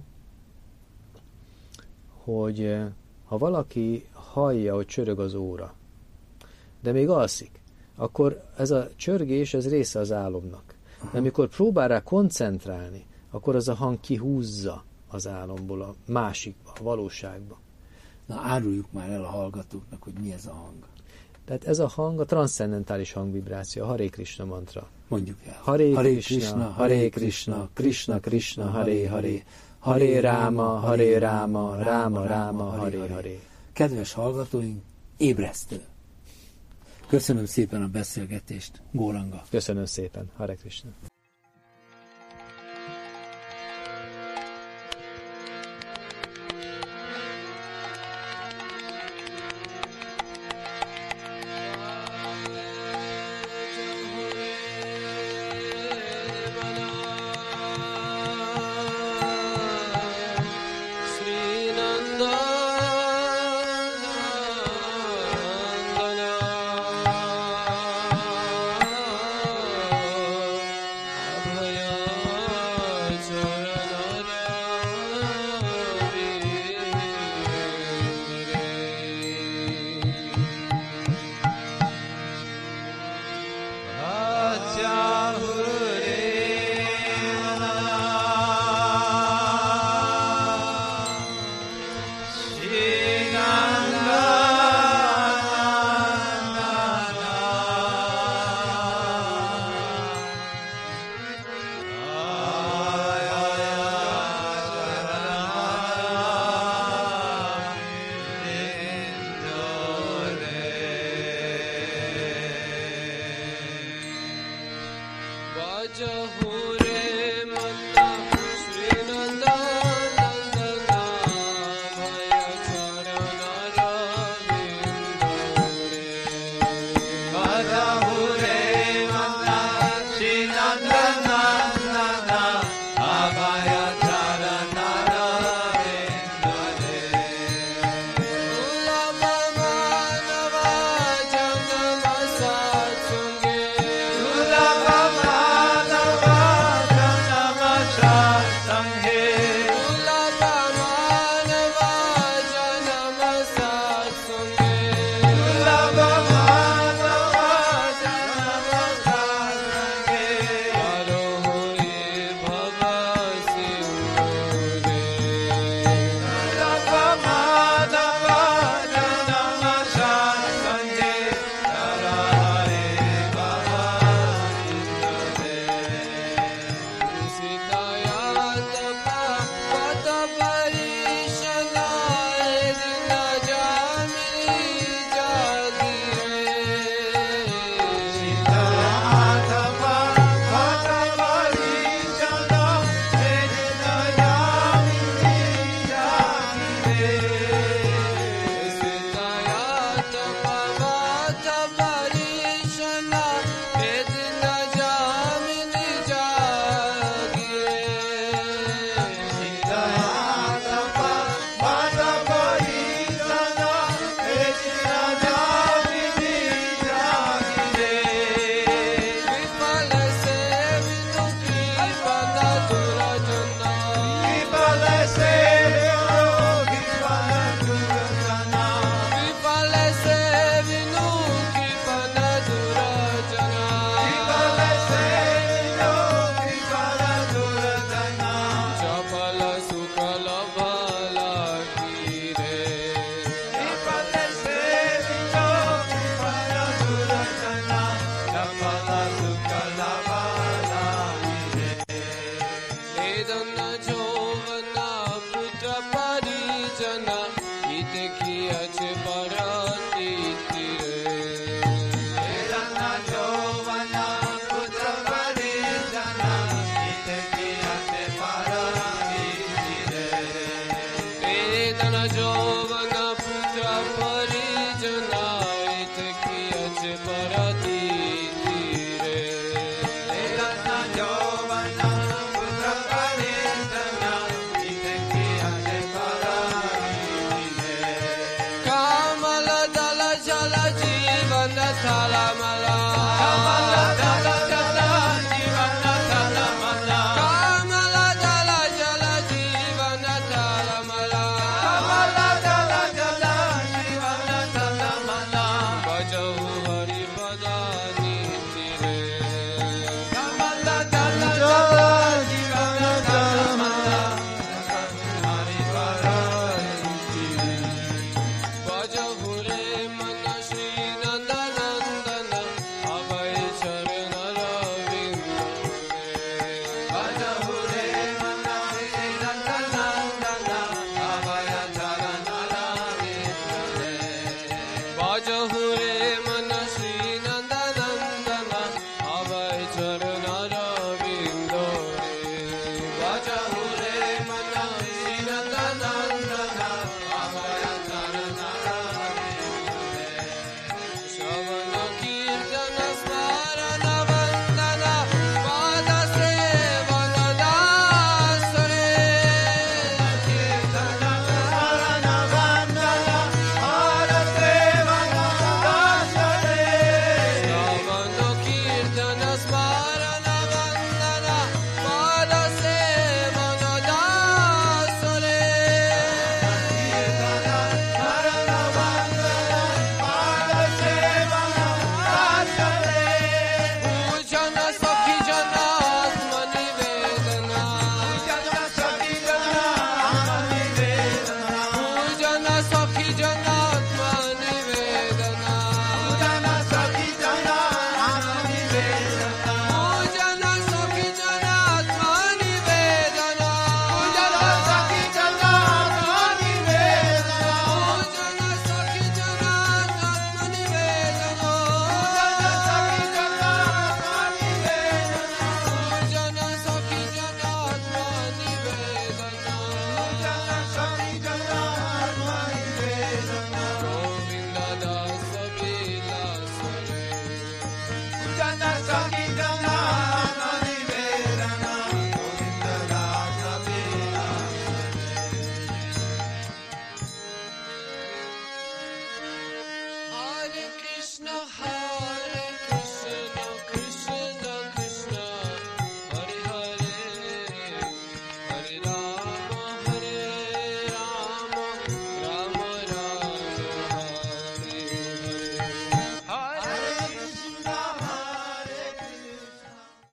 hogy ö, ha valaki hallja, hogy csörög az óra, de még alszik, akkor ez a csörgés, ez része az álomnak. De amikor próbál rá koncentrálni, akkor az a hang kihúzza az álomból a másikba, a valóságba.
Na, áruljuk már el a hallgatóknak, hogy mi ez a hang.
Tehát ez a hang a transzcendentális hangvibráció, a Hare Krishna mantra.
Mondjuk el.
Hare, Hare Krishna, Hare Krishna, Krishna Krishna, Hare Hare, Hare Rama, Hare Rama, Rama Rama, Hare Hare.
Kedves hallgatóink, ébresztő! Köszönöm szépen a beszélgetést, Góranga.
Köszönöm szépen, Hare Krishna.
भजहु